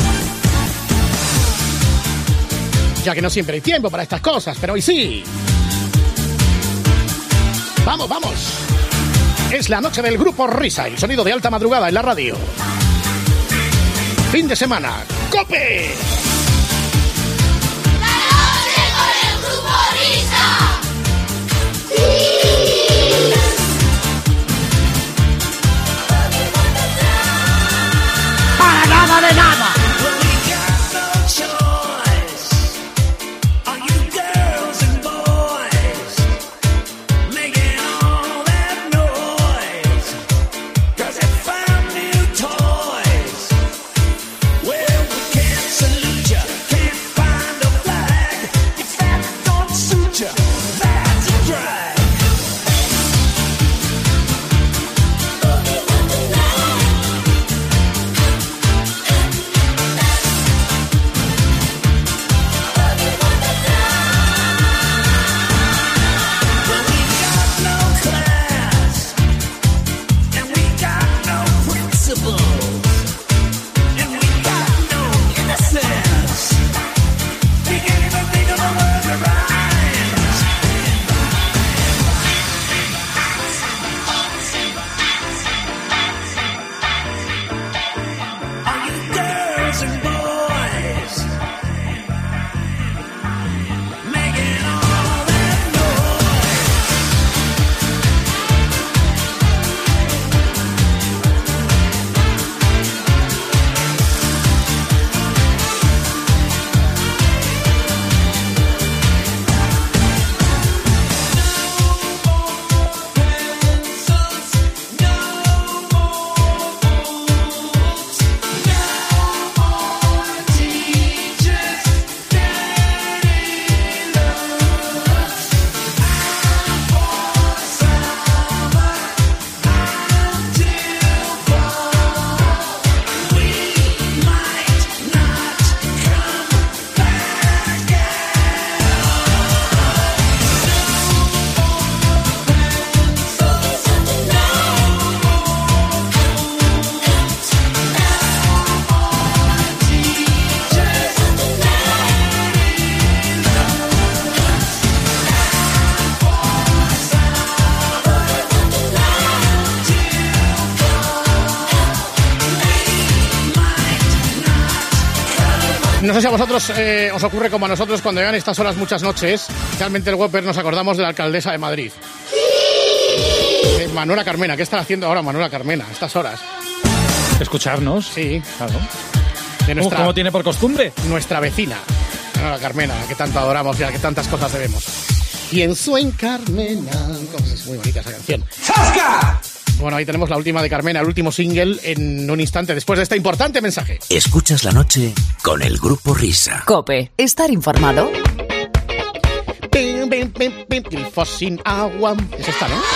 Speaker 3: Ya que no siempre hay tiempo para estas cosas, pero hoy sí. Vamos, vamos. Es la noche del Grupo Risa, el sonido de alta madrugada en la radio. Fin de semana, ¡Cope!
Speaker 6: Para nada de nada.
Speaker 3: No sé si a vosotros eh, os ocurre como a nosotros cuando llegan estas horas muchas noches, realmente el Whopper nos acordamos de la alcaldesa de Madrid. Eh, Manuela Carmena, ¿qué está haciendo ahora Manuela Carmena a estas horas?
Speaker 7: Escucharnos.
Speaker 3: Sí.
Speaker 7: Claro.
Speaker 3: De nuestra,
Speaker 7: ¿Cómo tiene por costumbre?
Speaker 3: Nuestra vecina, Manuela Carmena, que tanto adoramos y a la que tantas cosas debemos. Pienso en Carmena. Es muy bonita esa canción. ¡Sasca! Bueno, ahí tenemos la última de Carmena, el último single, en un instante después de este importante mensaje.
Speaker 1: Escuchas la noche con el Grupo Risa.
Speaker 16: COPE. Estar informado.
Speaker 3: Pim, pim, pim, pim, grifos sin agua. Es esta, ¿no?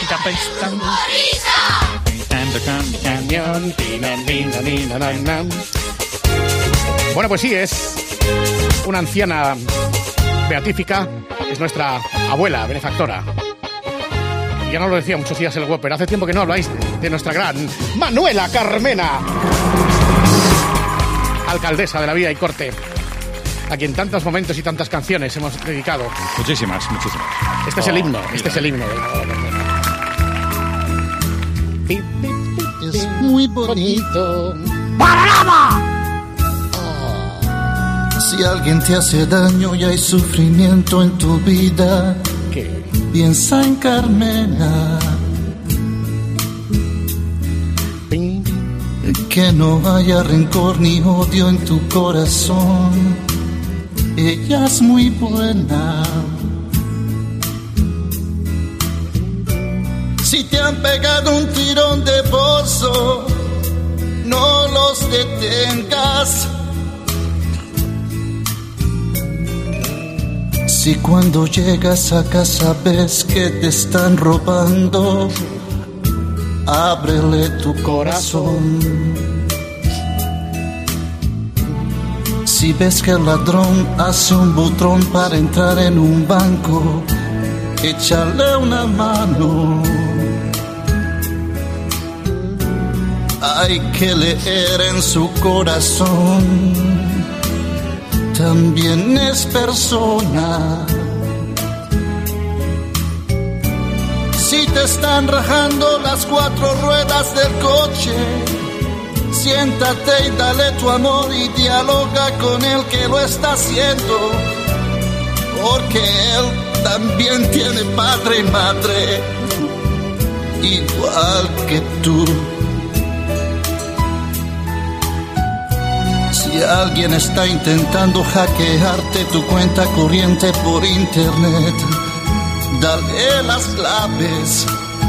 Speaker 3: Bueno, pues sí, es una anciana beatífica. Es nuestra abuela, benefactora. Ya no lo decía muchos días el Whopper. Hace tiempo que no habláis de nuestra gran Manuela Carmena, alcaldesa de la Vía y Corte, a quien tantos momentos y tantas canciones hemos dedicado.
Speaker 7: Muchísimas, muchísimas.
Speaker 3: Este oh, es el himno, mira. Este es el himno de Manuela Carmena.
Speaker 17: Es muy bonito.
Speaker 3: ¡Panorama!
Speaker 17: Oh. Si alguien te hace daño y hay sufrimiento en tu vida,
Speaker 3: ¿qué?
Speaker 17: Piensa en Carmena. Que no haya rencor ni odio en tu corazón. Ella es muy buena. Si te han pegado un tirón de bolso, no los detengas. Si cuando llegas a casa ves que te están robando, ábrele tu corazón. Si ves que el ladrón hace un butrón para entrar en un banco, échale una mano. Hay que leer en su corazón. También es persona. Si te están rajando las cuatro ruedas del coche, siéntate y dale tu amor y dialoga con el que lo está haciendo, porque él también tiene padre y madre, igual que tú. Si alguien está intentando hackearte tu cuenta corriente por internet, dale las claves.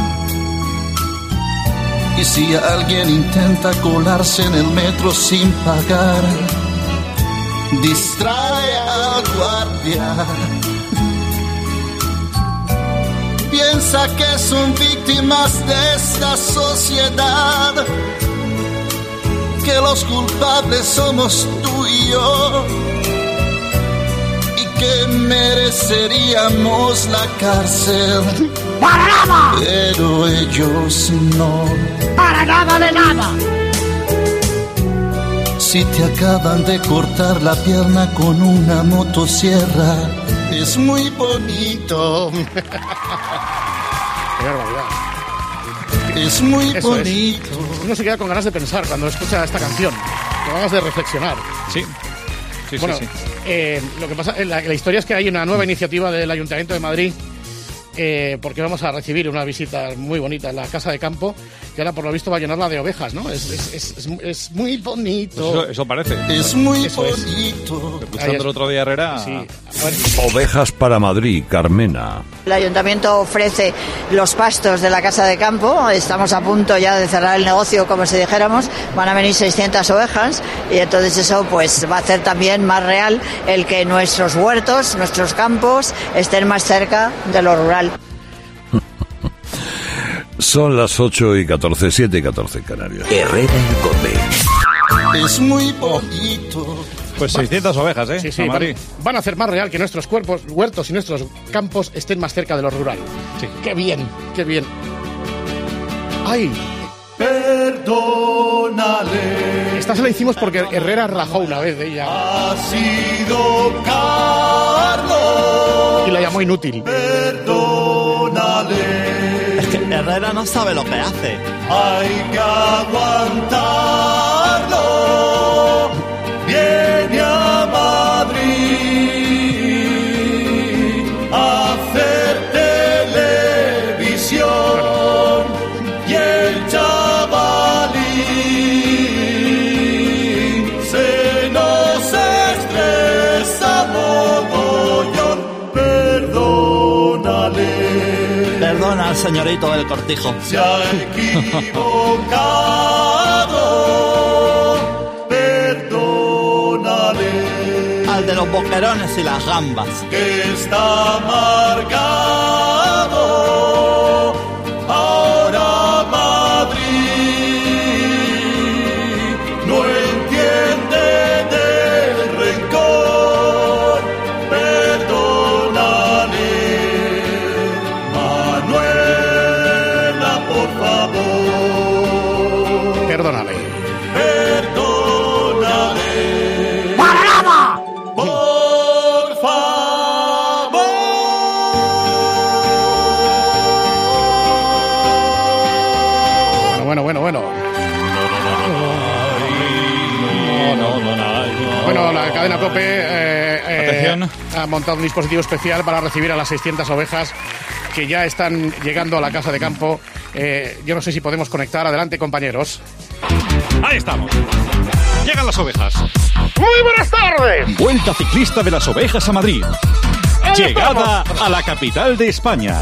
Speaker 17: Y si alguien intenta colarse en el metro sin pagar, distrae al guardia. Piensa que son víctimas de esta sociedad, que los culpables somos tú y yo, y que mereceríamos la cárcel.
Speaker 3: ¡Para nada!
Speaker 17: Pero ellos no.
Speaker 3: ¡Para nada de nada!
Speaker 17: Si te acaban de cortar la pierna con una motosierra, es muy bonito.
Speaker 3: ¡Qué barbaridad!
Speaker 17: Es muy
Speaker 3: Eso
Speaker 17: bonito.
Speaker 3: Es. Uno se queda con ganas de pensar cuando escucha esta canción, con ganas de reflexionar.
Speaker 7: Sí. Sí,
Speaker 3: bueno,
Speaker 7: sí, sí.
Speaker 3: Eh, lo que pasa, la, la historia es que hay una nueva iniciativa del Ayuntamiento de Madrid, eh, porque vamos a recibir una visita muy bonita en la Casa de Campo, que ahora por lo visto va a llenarla de ovejas, ¿no? Es, es, es, es, es muy bonito.
Speaker 7: Pues eso, eso parece.
Speaker 17: Es muy
Speaker 3: Eso es.
Speaker 17: bonito.
Speaker 7: Escuchando el otro día Herrera.
Speaker 3: Sí.
Speaker 18: Ovejas para Madrid, Carmena.
Speaker 19: El ayuntamiento ofrece los pastos de la Casa de Campo. Estamos a punto ya de cerrar el negocio, como si dijéramos. Van a venir seiscientas ovejas y entonces eso pues va a hacer también más real el que nuestros huertos, nuestros campos estén más cerca de lo rural.
Speaker 18: Son las ocho y catorce, siete y catorce Canarias.
Speaker 1: Herrera en COPE.
Speaker 17: Es muy bonito.
Speaker 7: Pues seiscientas ovejas, ¿eh?
Speaker 3: Sí, sí,
Speaker 7: a
Speaker 3: van,
Speaker 7: Madrid.
Speaker 3: van a hacer más real que nuestros cuerpos, huertos y nuestros campos estén más cerca de lo rural.
Speaker 7: Sí.
Speaker 3: ¡Qué bien! ¡Qué bien! ¡Ay!
Speaker 17: Perdónale.
Speaker 3: Esta se la hicimos porque Herrera rajó una vez de ella.
Speaker 17: Ha sido Carlos.
Speaker 3: Y la llamó inútil.
Speaker 17: Perdónale.
Speaker 20: Es que Herrera no sabe lo que hace.
Speaker 17: Hay que aguantarlo. Viene a
Speaker 20: Perdona al señorito del cortijo.
Speaker 17: Se ha equivocado, perdónale.
Speaker 20: Al de los boquerones y las gambas.
Speaker 17: Que está amargado, ahora Madrid no entiende del rencor. Perdónale, Manuela, por favor.
Speaker 3: Perdónale.
Speaker 17: Perdónale. ¡Panorama! Por favor.
Speaker 3: Bueno, bueno, bueno. Bueno, la cadena COPE eh, eh, ha montado un dispositivo especial para recibir a las seiscientas ovejas que ya están llegando a la casa de campo. Eh, yo no sé si podemos conectar. Adelante, compañeros.
Speaker 21: Ahí estamos. Llegan las ovejas.
Speaker 3: Muy buenas tardes.
Speaker 21: Vuelta ciclista de las ovejas a Madrid.
Speaker 3: Ahí
Speaker 21: Llegada
Speaker 3: estamos.
Speaker 21: a la capital de España.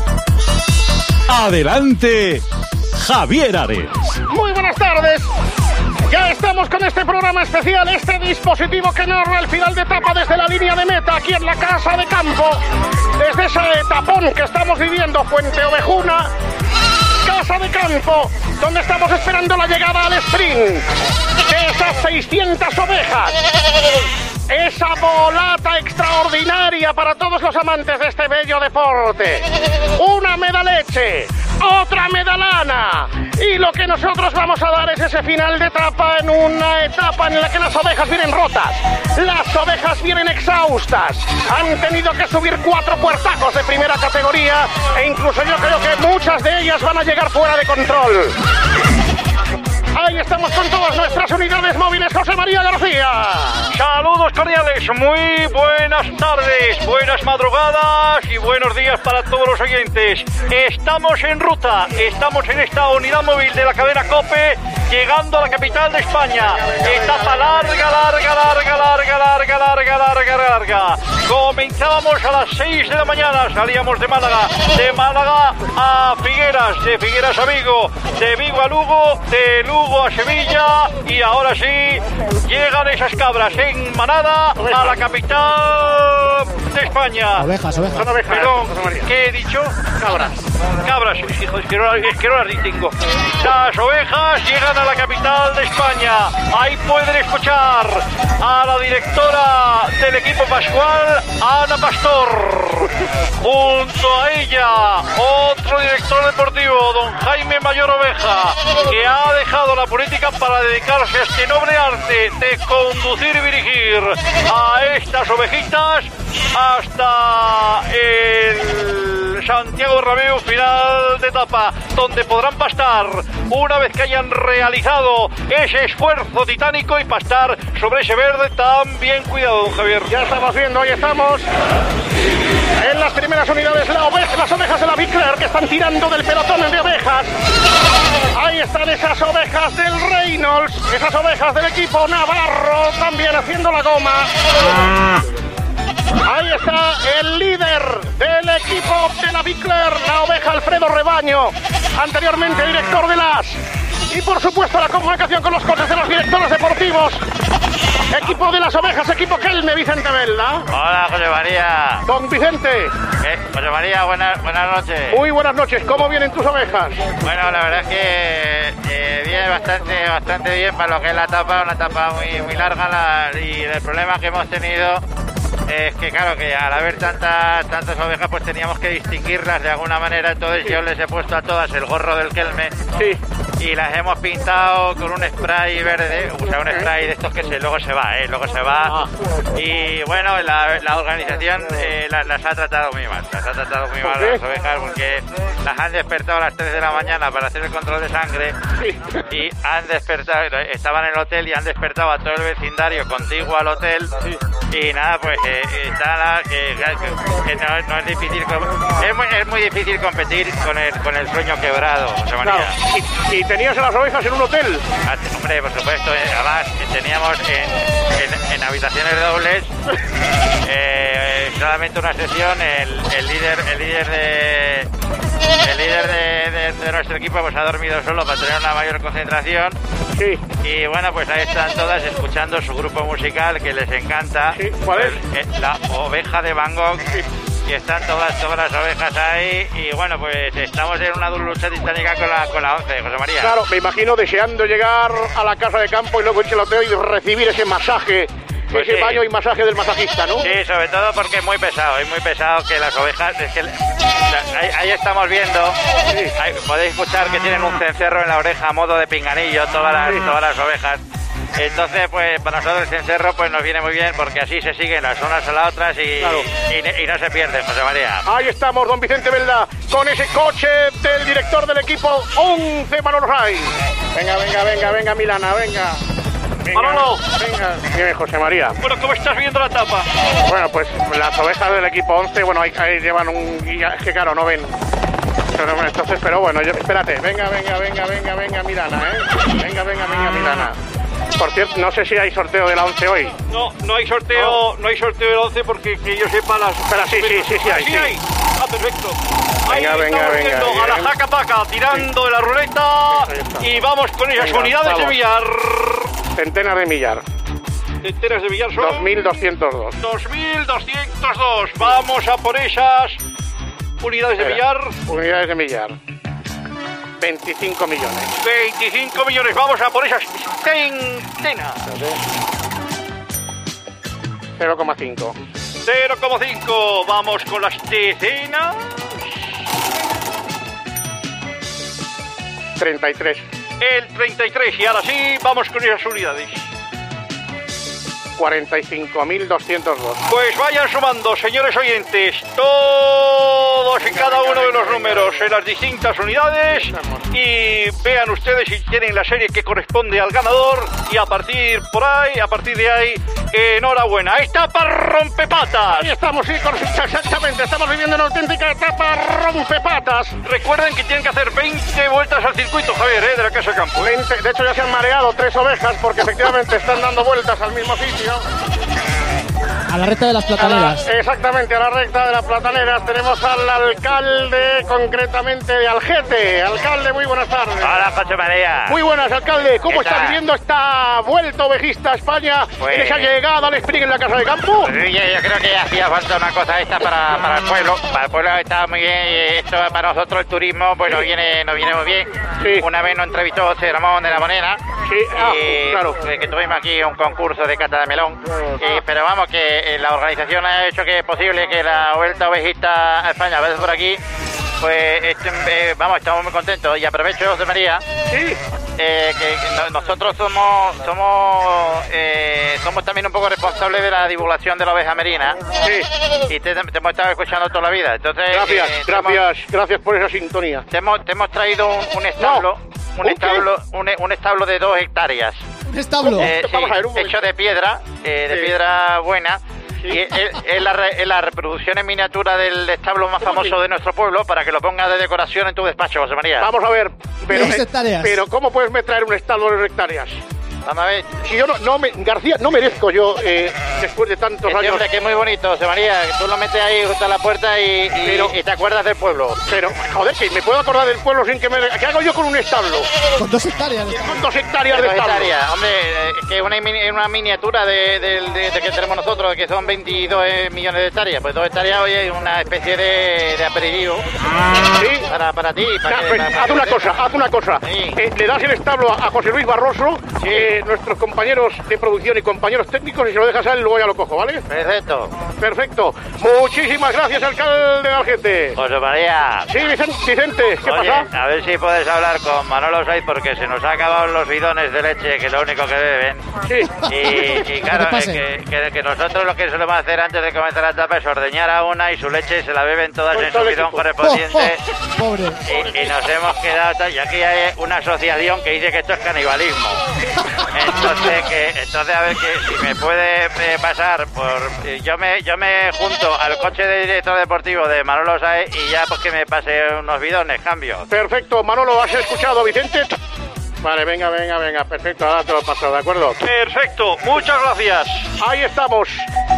Speaker 21: Adelante, Javier Ares.
Speaker 3: Muy buenas tardes. Ya estamos con este programa especial, este dispositivo que narra el final de etapa desde la línea de meta, aquí en la casa de campo, desde ese etapón que estamos viviendo, Fuente Ovejuna, casa de campo, donde estamos esperando la llegada al sprint de esas seiscientas ovejas. Esa volata extraordinaria para todos los amantes de este bello deporte. Una medaleche, otra medalana. Y lo que nosotros vamos a dar es ese final de etapa en una etapa en la que las ovejas vienen rotas. Las ovejas vienen exhaustas. Han tenido que subir cuatro puertacos de primera categoría e incluso yo creo que muchas de ellas van a llegar fuera de control. Ahí estamos con todas nuestras unidades móviles, José María García.
Speaker 12: Saludos cordiales, muy buenas tardes, buenas madrugadas y buenos días para todos los oyentes. Estamos en ruta, estamos en esta unidad móvil de la cadena COPE, llegando a la capital de España. Etapa larga, larga, larga, larga, larga, larga, larga, larga. Comenzábamos a las seis de la mañana, salíamos de Málaga, de Málaga a Figueras, de Figueras a Vigo, de Vigo a Lugo, de Lugo a Sevilla y ahora sí llegan esas cabras en manada a la capital de España.
Speaker 4: Ovejas, ovejas.
Speaker 12: Son ovejas. Perdón, ¿qué he dicho? Cabras. Cabras, hijo, es que no, es que no las distingo. Las ovejas llegan a la capital de España. Ahí pueden escuchar a la directora del equipo Pascual, Ana Pastor. Junto a ella, otro director deportivo, don Jaime Mayor Oveja, que ha dejado la política para dedicarse a este noble arte de conducir y dirigir a estas ovejitas hasta el Santiago Bernabéu final de etapa, donde podrán pastar una vez que hayan realizado ese esfuerzo titánico y pastar sobre ese verde tan bien cuidado, don Javier.
Speaker 3: Ya estamos viendo, hoy estamos en las primeras unidades, la oveja, las ovejas de la Bicler que están tirando del pelotón de ovejas. Ahí están esas ovejas del Reynolds, esas ovejas del equipo Navarro también haciendo la goma. Ahí está el líder del equipo de la Bicler, la oveja Alfredo Rebaño, anteriormente director de las. Y por supuesto la comunicación con los coches de los directores deportivos. Equipo de las ovejas, equipo Kelme, Vicente Velda.
Speaker 22: Hola, José María.
Speaker 3: Don Vicente.
Speaker 22: ¿Qué? José María, buenas, buenas noches.
Speaker 3: Muy buenas noches, ¿cómo vienen tus ovejas?
Speaker 22: Bueno, la verdad es que eh, viene bastante bastante bien para lo que es la etapa, una etapa muy, muy larga la, y el problema que hemos tenido es que claro, que al haber tantas tantas ovejas pues teníamos que distinguirlas de alguna manera, entonces yo les he puesto a todas el gorro del Kelme.
Speaker 3: Sí.
Speaker 22: Y las hemos pintado con un spray verde, o sea, un spray de estos que se, luego se va, ¿eh? Luego se va. Y bueno, la, la organización eh, las, las ha tratado muy mal, las ha tratado muy mal las ovejas porque las han despertado a las tres de la mañana para hacer el control de sangre y han despertado, estaban en el hotel y han despertado a todo el vecindario contiguo al hotel y nada, pues eh, está la, que, que, que no, no es difícil, es muy, es muy difícil competir con el, con el sueño quebrado, José María.
Speaker 3: Claro. Y, y tenías a las ovejas en un hotel.
Speaker 22: Ah, hombre, por supuesto, eh, además teníamos en, en, en habitaciones dobles eh, solamente una sesión, el, el líder el líder de el de nuestro equipo pues ha dormido solo para tener una mayor concentración.
Speaker 8: Sí.
Speaker 22: Y bueno, pues ahí están todas escuchando su grupo musical que les encanta.
Speaker 8: Sí, ¿cuál es?
Speaker 22: El- La Oveja de Van Gogh.
Speaker 8: Sí.
Speaker 22: Y están todas, todas las ovejas ahí. Y bueno, pues estamos en una lucha titánica con la, con la once, José María.
Speaker 8: Claro, me imagino deseando llegar a la casa de campo y luego irse al hotel y recibir ese masaje,
Speaker 22: Pues
Speaker 8: ese
Speaker 22: sí.
Speaker 8: baño y masaje del masajista, ¿no?
Speaker 22: Sí, sobre todo porque es muy pesado, es muy pesado que las ovejas, es que la- ahí, ahí estamos viendo, ahí podéis escuchar que tienen un cencerro en la oreja a modo de pinganillo todas las, todas las ovejas. Entonces, pues para nosotros el cencerro pues nos viene muy bien porque así se siguen las unas a las otras y,
Speaker 8: Claro.
Speaker 22: y, y no se pierden, José María.
Speaker 8: Ahí estamos, don Vicente Velda, con ese coche del director del equipo once, Manolo Ray. Venga, venga, venga, venga, Milana, venga. Venga,
Speaker 21: Manolo.
Speaker 8: Venga, dime, José María.
Speaker 21: Bueno, ¿cómo estás viendo la tapa?
Speaker 8: Bueno, pues las ovejas del equipo once, bueno, ahí, ahí llevan un guía, es que claro, no ven. Pero, bueno, entonces, pero bueno, yo, espérate, venga, venga, venga, venga, venga, Milana, ¿eh? Venga, venga, venga, Milana. Por cierto, no sé si hay sorteo de la once hoy.
Speaker 21: No, no hay sorteo, no, hay sorteo del once porque que yo sepa las...
Speaker 8: Espera, sí, sí, sí, sí hay, sí.
Speaker 21: hay. Ah, perfecto. Ahí
Speaker 8: Venga, venga,
Speaker 21: estamos
Speaker 8: venga,
Speaker 21: viendo
Speaker 8: venga.
Speaker 21: a la jaca paca tirando de la ruleta y vamos con esas
Speaker 8: Venga,
Speaker 21: unidades
Speaker 8: vamos.
Speaker 21: de billar.
Speaker 8: Centenas de millar.
Speaker 21: Centenas de billar son...
Speaker 8: dos mil doscientos dos.
Speaker 21: dos mil doscientos dos. Vamos a por esas unidades de
Speaker 8: Espera,
Speaker 21: billar.
Speaker 8: Unidades de millar. veinticinco millones.
Speaker 21: veinticinco millones. Vamos a por esas centenas.
Speaker 8: cero coma cinco.
Speaker 21: cero coma cinco. Vamos con las decenas.
Speaker 8: treinta y tres.
Speaker 21: El treinta y tres. Y ahora sí, vamos con esas unidades.
Speaker 8: cuarenta y cinco mil doscientos dos.
Speaker 21: Pues vayan sumando, señores oyentes, todos y cada uno de los números en las distintas unidades y vean ustedes si tienen la serie que corresponde al ganador y a partir por ahí, a partir de ahí, enhorabuena. Etapa rompepatas.
Speaker 8: Ahí estamos, sí, con- exactamente, estamos viviendo una auténtica etapa rompepatas.
Speaker 21: Recuerden que tienen que hacer veinte vueltas al circuito, Javier, ¿eh? De la Casa de Campo.
Speaker 8: veinte, de hecho ya se han mareado tres ovejas porque efectivamente están dando vueltas al mismo sitio.
Speaker 4: A la recta de las
Speaker 8: A la-
Speaker 4: plataneras.
Speaker 8: exactamente, a la recta de las plataneras tenemos al alcalde, concretamente de Algete. Alcalde, muy buenas tardes.
Speaker 22: Hola, José María.
Speaker 8: Muy buenas, alcalde. ¿Cómo
Speaker 22: ¿Qué
Speaker 8: está
Speaker 22: tal?
Speaker 8: viviendo esta vuelta ovejista a España
Speaker 22: Pues-
Speaker 8: en esa llegada al sprint en la casa de campo?
Speaker 22: Sí, yo, yo creo que hacía falta una cosa esta para, para el pueblo. Para el pueblo está muy bien y esto para nosotros el turismo pues nos viene, nos viene muy bien. Una vez nos entrevistó José Ramón de la Moneda.
Speaker 8: Sí, ah,
Speaker 22: y,
Speaker 8: claro.
Speaker 22: que, que tuvimos aquí un concurso de cata de melón. Y- pero vamos, que eh, la organización ha hecho que es posible que la vuelta ovejista a España vaya por aquí. Pues este, eh, vamos, estamos muy contentos. Y aprovecho, José María.
Speaker 8: Sí.
Speaker 22: Eh, que, que no- nosotros somos somos eh, somos también un poco responsables de la divulgación de la oveja merina.
Speaker 8: Sí.
Speaker 22: Y te, te hemos estado escuchando toda la vida. Entonces,
Speaker 8: Gracias,
Speaker 22: eh, te
Speaker 8: gracias, gracias por esa sintonía.
Speaker 22: Hemos, te, hemos, te hemos traído un, un establo, un,
Speaker 8: ¿un qué?
Speaker 22: establo, un, un establo de dos hectáreas.
Speaker 4: Un establo.
Speaker 22: Eh, sí,
Speaker 8: Vamos a ver, un momento.
Speaker 22: hecho de piedra, eh, de
Speaker 8: Sí.
Speaker 22: piedra buena. Y es, es la, re- es la reproducción en miniatura del establo más famoso de nuestro pueblo para que lo pongas de decoración en tu despacho, José María.
Speaker 8: Vamos a ver, pero,
Speaker 4: Seis hectáreas.
Speaker 8: pero ¿cómo puedes me traer un establo de hectáreas?
Speaker 22: Vamos a ver.
Speaker 8: Si yo no, no me, García, no merezco yo, eh, después de tantos
Speaker 22: Este
Speaker 8: años...
Speaker 22: hombre que es muy bonito, José María, que tú lo metes ahí junto a la puerta y, y-
Speaker 8: Pero-
Speaker 22: y te acuerdas del pueblo.
Speaker 8: Pero, joder, que me puedo acordar del pueblo sin que me... ¿Qué hago yo con un establo?
Speaker 4: Con dos hectáreas.
Speaker 8: Con dos hectáreas de
Speaker 22: Dos
Speaker 8: establo.
Speaker 22: hectáreas. Hombre, eh, que es una, mini- una miniatura de, de- de- de que tenemos nosotros, que son veintidós millones de hectáreas. Pues dos hectáreas hoy es una especie de, de aperitivo.
Speaker 8: Sí.
Speaker 22: Para, para ti. Para
Speaker 8: Ya,
Speaker 22: que-
Speaker 8: pues,
Speaker 22: para- para
Speaker 8: haz una
Speaker 22: que-
Speaker 8: cosa, haz una cosa. Eh, le das el establo a, a José Luis Barroso, eh, nuestros compañeros de producción y compañeros técnicos, y se lo dejas a él, luego ya lo cojo, ¿vale?
Speaker 22: Perfecto.
Speaker 8: Perfecto. Muchísimas gracias, alcalde de Algete.
Speaker 22: José María.
Speaker 8: Sí, Vicen- Vicente, ¿qué
Speaker 22: Oye,
Speaker 8: pasa?
Speaker 22: a ver si puedes hablar con Manolo Saiz porque se nos ha acabado los bidones de leche, que es lo único que beben.
Speaker 8: Sí.
Speaker 22: Y, y claro,
Speaker 4: Que te
Speaker 22: es
Speaker 4: pase.
Speaker 22: que, que- que nosotros lo que solemos hacer antes de comenzar la etapa es ordeñar a una y su leche se la beben todas
Speaker 8: Con
Speaker 22: en
Speaker 8: todo
Speaker 22: su
Speaker 8: el
Speaker 22: bidón
Speaker 8: equipo.
Speaker 22: correspondiente.
Speaker 4: Pobre.
Speaker 22: Y, y nos hemos quedado, tal- y aquí hay una asociación que dice que esto es canibalismo. Entonces, que, entonces a ver que si me puede eh, pasar por... eh, Yo me yo me junto al coche de director deportivo de Manolo Saez y ya pues que me pase unos bidones, cambio.
Speaker 8: Perfecto, Manolo, ¿has escuchado, Vicente? Vale, venga, venga, venga, perfecto, ahora te lo paso, ¿de acuerdo?
Speaker 21: Perfecto, muchas gracias.
Speaker 8: Ahí estamos.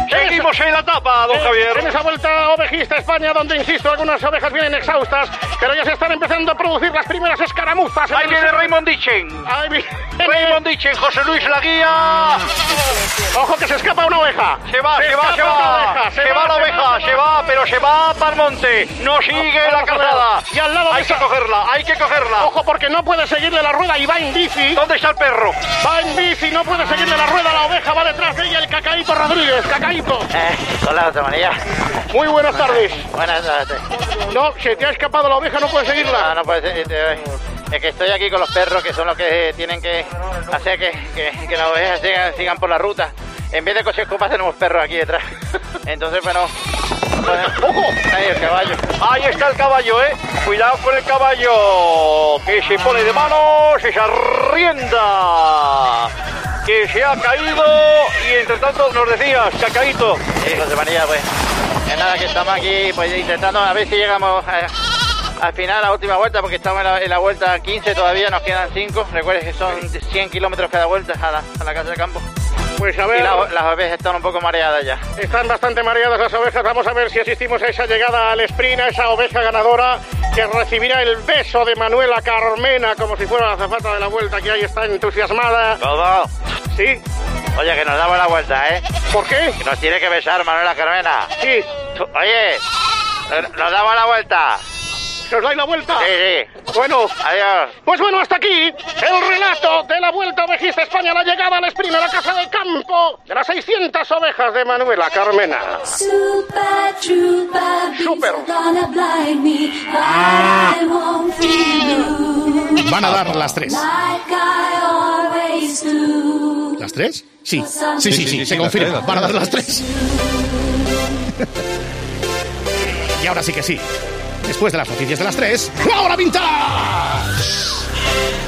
Speaker 21: Seguimos en la etapa, don
Speaker 8: Eh,
Speaker 21: Javier.
Speaker 8: En esa vuelta ovejista España, donde, insisto, algunas ovejas vienen exhaustas, pero ya se están empezando a producir las primeras escaramuzas. en
Speaker 21: Ahí
Speaker 8: el-
Speaker 21: viene Raymond Dichen.
Speaker 8: Ahí viene...
Speaker 21: Raymond Dichen, José Luis la guía.
Speaker 8: Ojo que se escapa una oveja.
Speaker 21: Se va, se, va,
Speaker 8: escapa
Speaker 21: se
Speaker 8: una
Speaker 21: va.
Speaker 8: oveja,
Speaker 21: Se, va la oveja, se va, pero se va para el monte. No sigue la
Speaker 8: Vamos a ver.
Speaker 21: calzada.
Speaker 8: Y al lado de
Speaker 21: hay que
Speaker 8: esa-
Speaker 21: cogerla, hay que cogerla.
Speaker 8: Ojo, porque no puede seguirle la rueda y va en bici.
Speaker 21: ¿Dónde está el perro?
Speaker 8: Va en bici, no puede seguirle la rueda, la oveja va detrás de ella, el Cacaíto Rodríguez. Cacaíto.
Speaker 22: Eh, hola, José María.
Speaker 8: Muy buenas tardes.
Speaker 22: Buenas tardes.
Speaker 8: No, se te ha escapado la oveja, no puedes seguirla.
Speaker 22: No, no puede ser. eh, Es que estoy aquí con los perros, que son los que tienen que hacer que, que, que las ovejas sigan, sigan por la ruta. En vez de coches copas tenemos perros aquí detrás. Entonces, bueno... ¡Ojo! Ahí el caballo.
Speaker 21: Ahí está el caballo, ¿eh? Cuidado con el caballo, que se pone de manos y se arrienda. Que se ha caído y entre tanto nos decías, Cacaíto.
Speaker 22: Sí, José María, pues... Es nada, que estamos aquí pues intentando a ver si llegamos a, al final, a la última vuelta, porque estamos en la, en la vuelta quince todavía, nos quedan cinco. Recuerden que son cien kilómetros cada vuelta a la, a la casa de campo.
Speaker 8: Pues a ver...
Speaker 22: Y la- las ovejas están un poco mareadas ya.
Speaker 8: Están bastante mareadas las ovejas. Vamos a ver si asistimos a esa llegada al sprint, a esa oveja ganadora que recibirá el beso de Manuela Carmena como si fuera la azafata de la vuelta, que ahí está entusiasmada.
Speaker 22: Todo.
Speaker 8: Sí.
Speaker 22: Oye, que nos damos la vuelta, ¿eh?
Speaker 8: ¿Por qué?
Speaker 22: Que nos tiene que besar Manuela Carmena.
Speaker 8: Sí.
Speaker 22: Tú- Oye, nos damos la vuelta.
Speaker 8: ¿Se os dais la vuelta?
Speaker 22: Sí, sí.
Speaker 8: Bueno,
Speaker 22: adiós.
Speaker 8: Pues bueno, hasta aquí el relato de la Vuelta Ovejista España, la llegada al sprint a la casa de campo de las seiscientas ovejas de Manuela Carmena.
Speaker 15: Super trooper,
Speaker 8: Super.
Speaker 15: gonna blind me. I won't feel blue.
Speaker 3: Van a dar las tres.
Speaker 15: Like I always do.
Speaker 3: ¿Las tres? Sí. Sí, sí, sí, se confirma. Van a dar las tres. Y ahora sí que sí. Después de las noticias de las tres, ¡la hora vintage!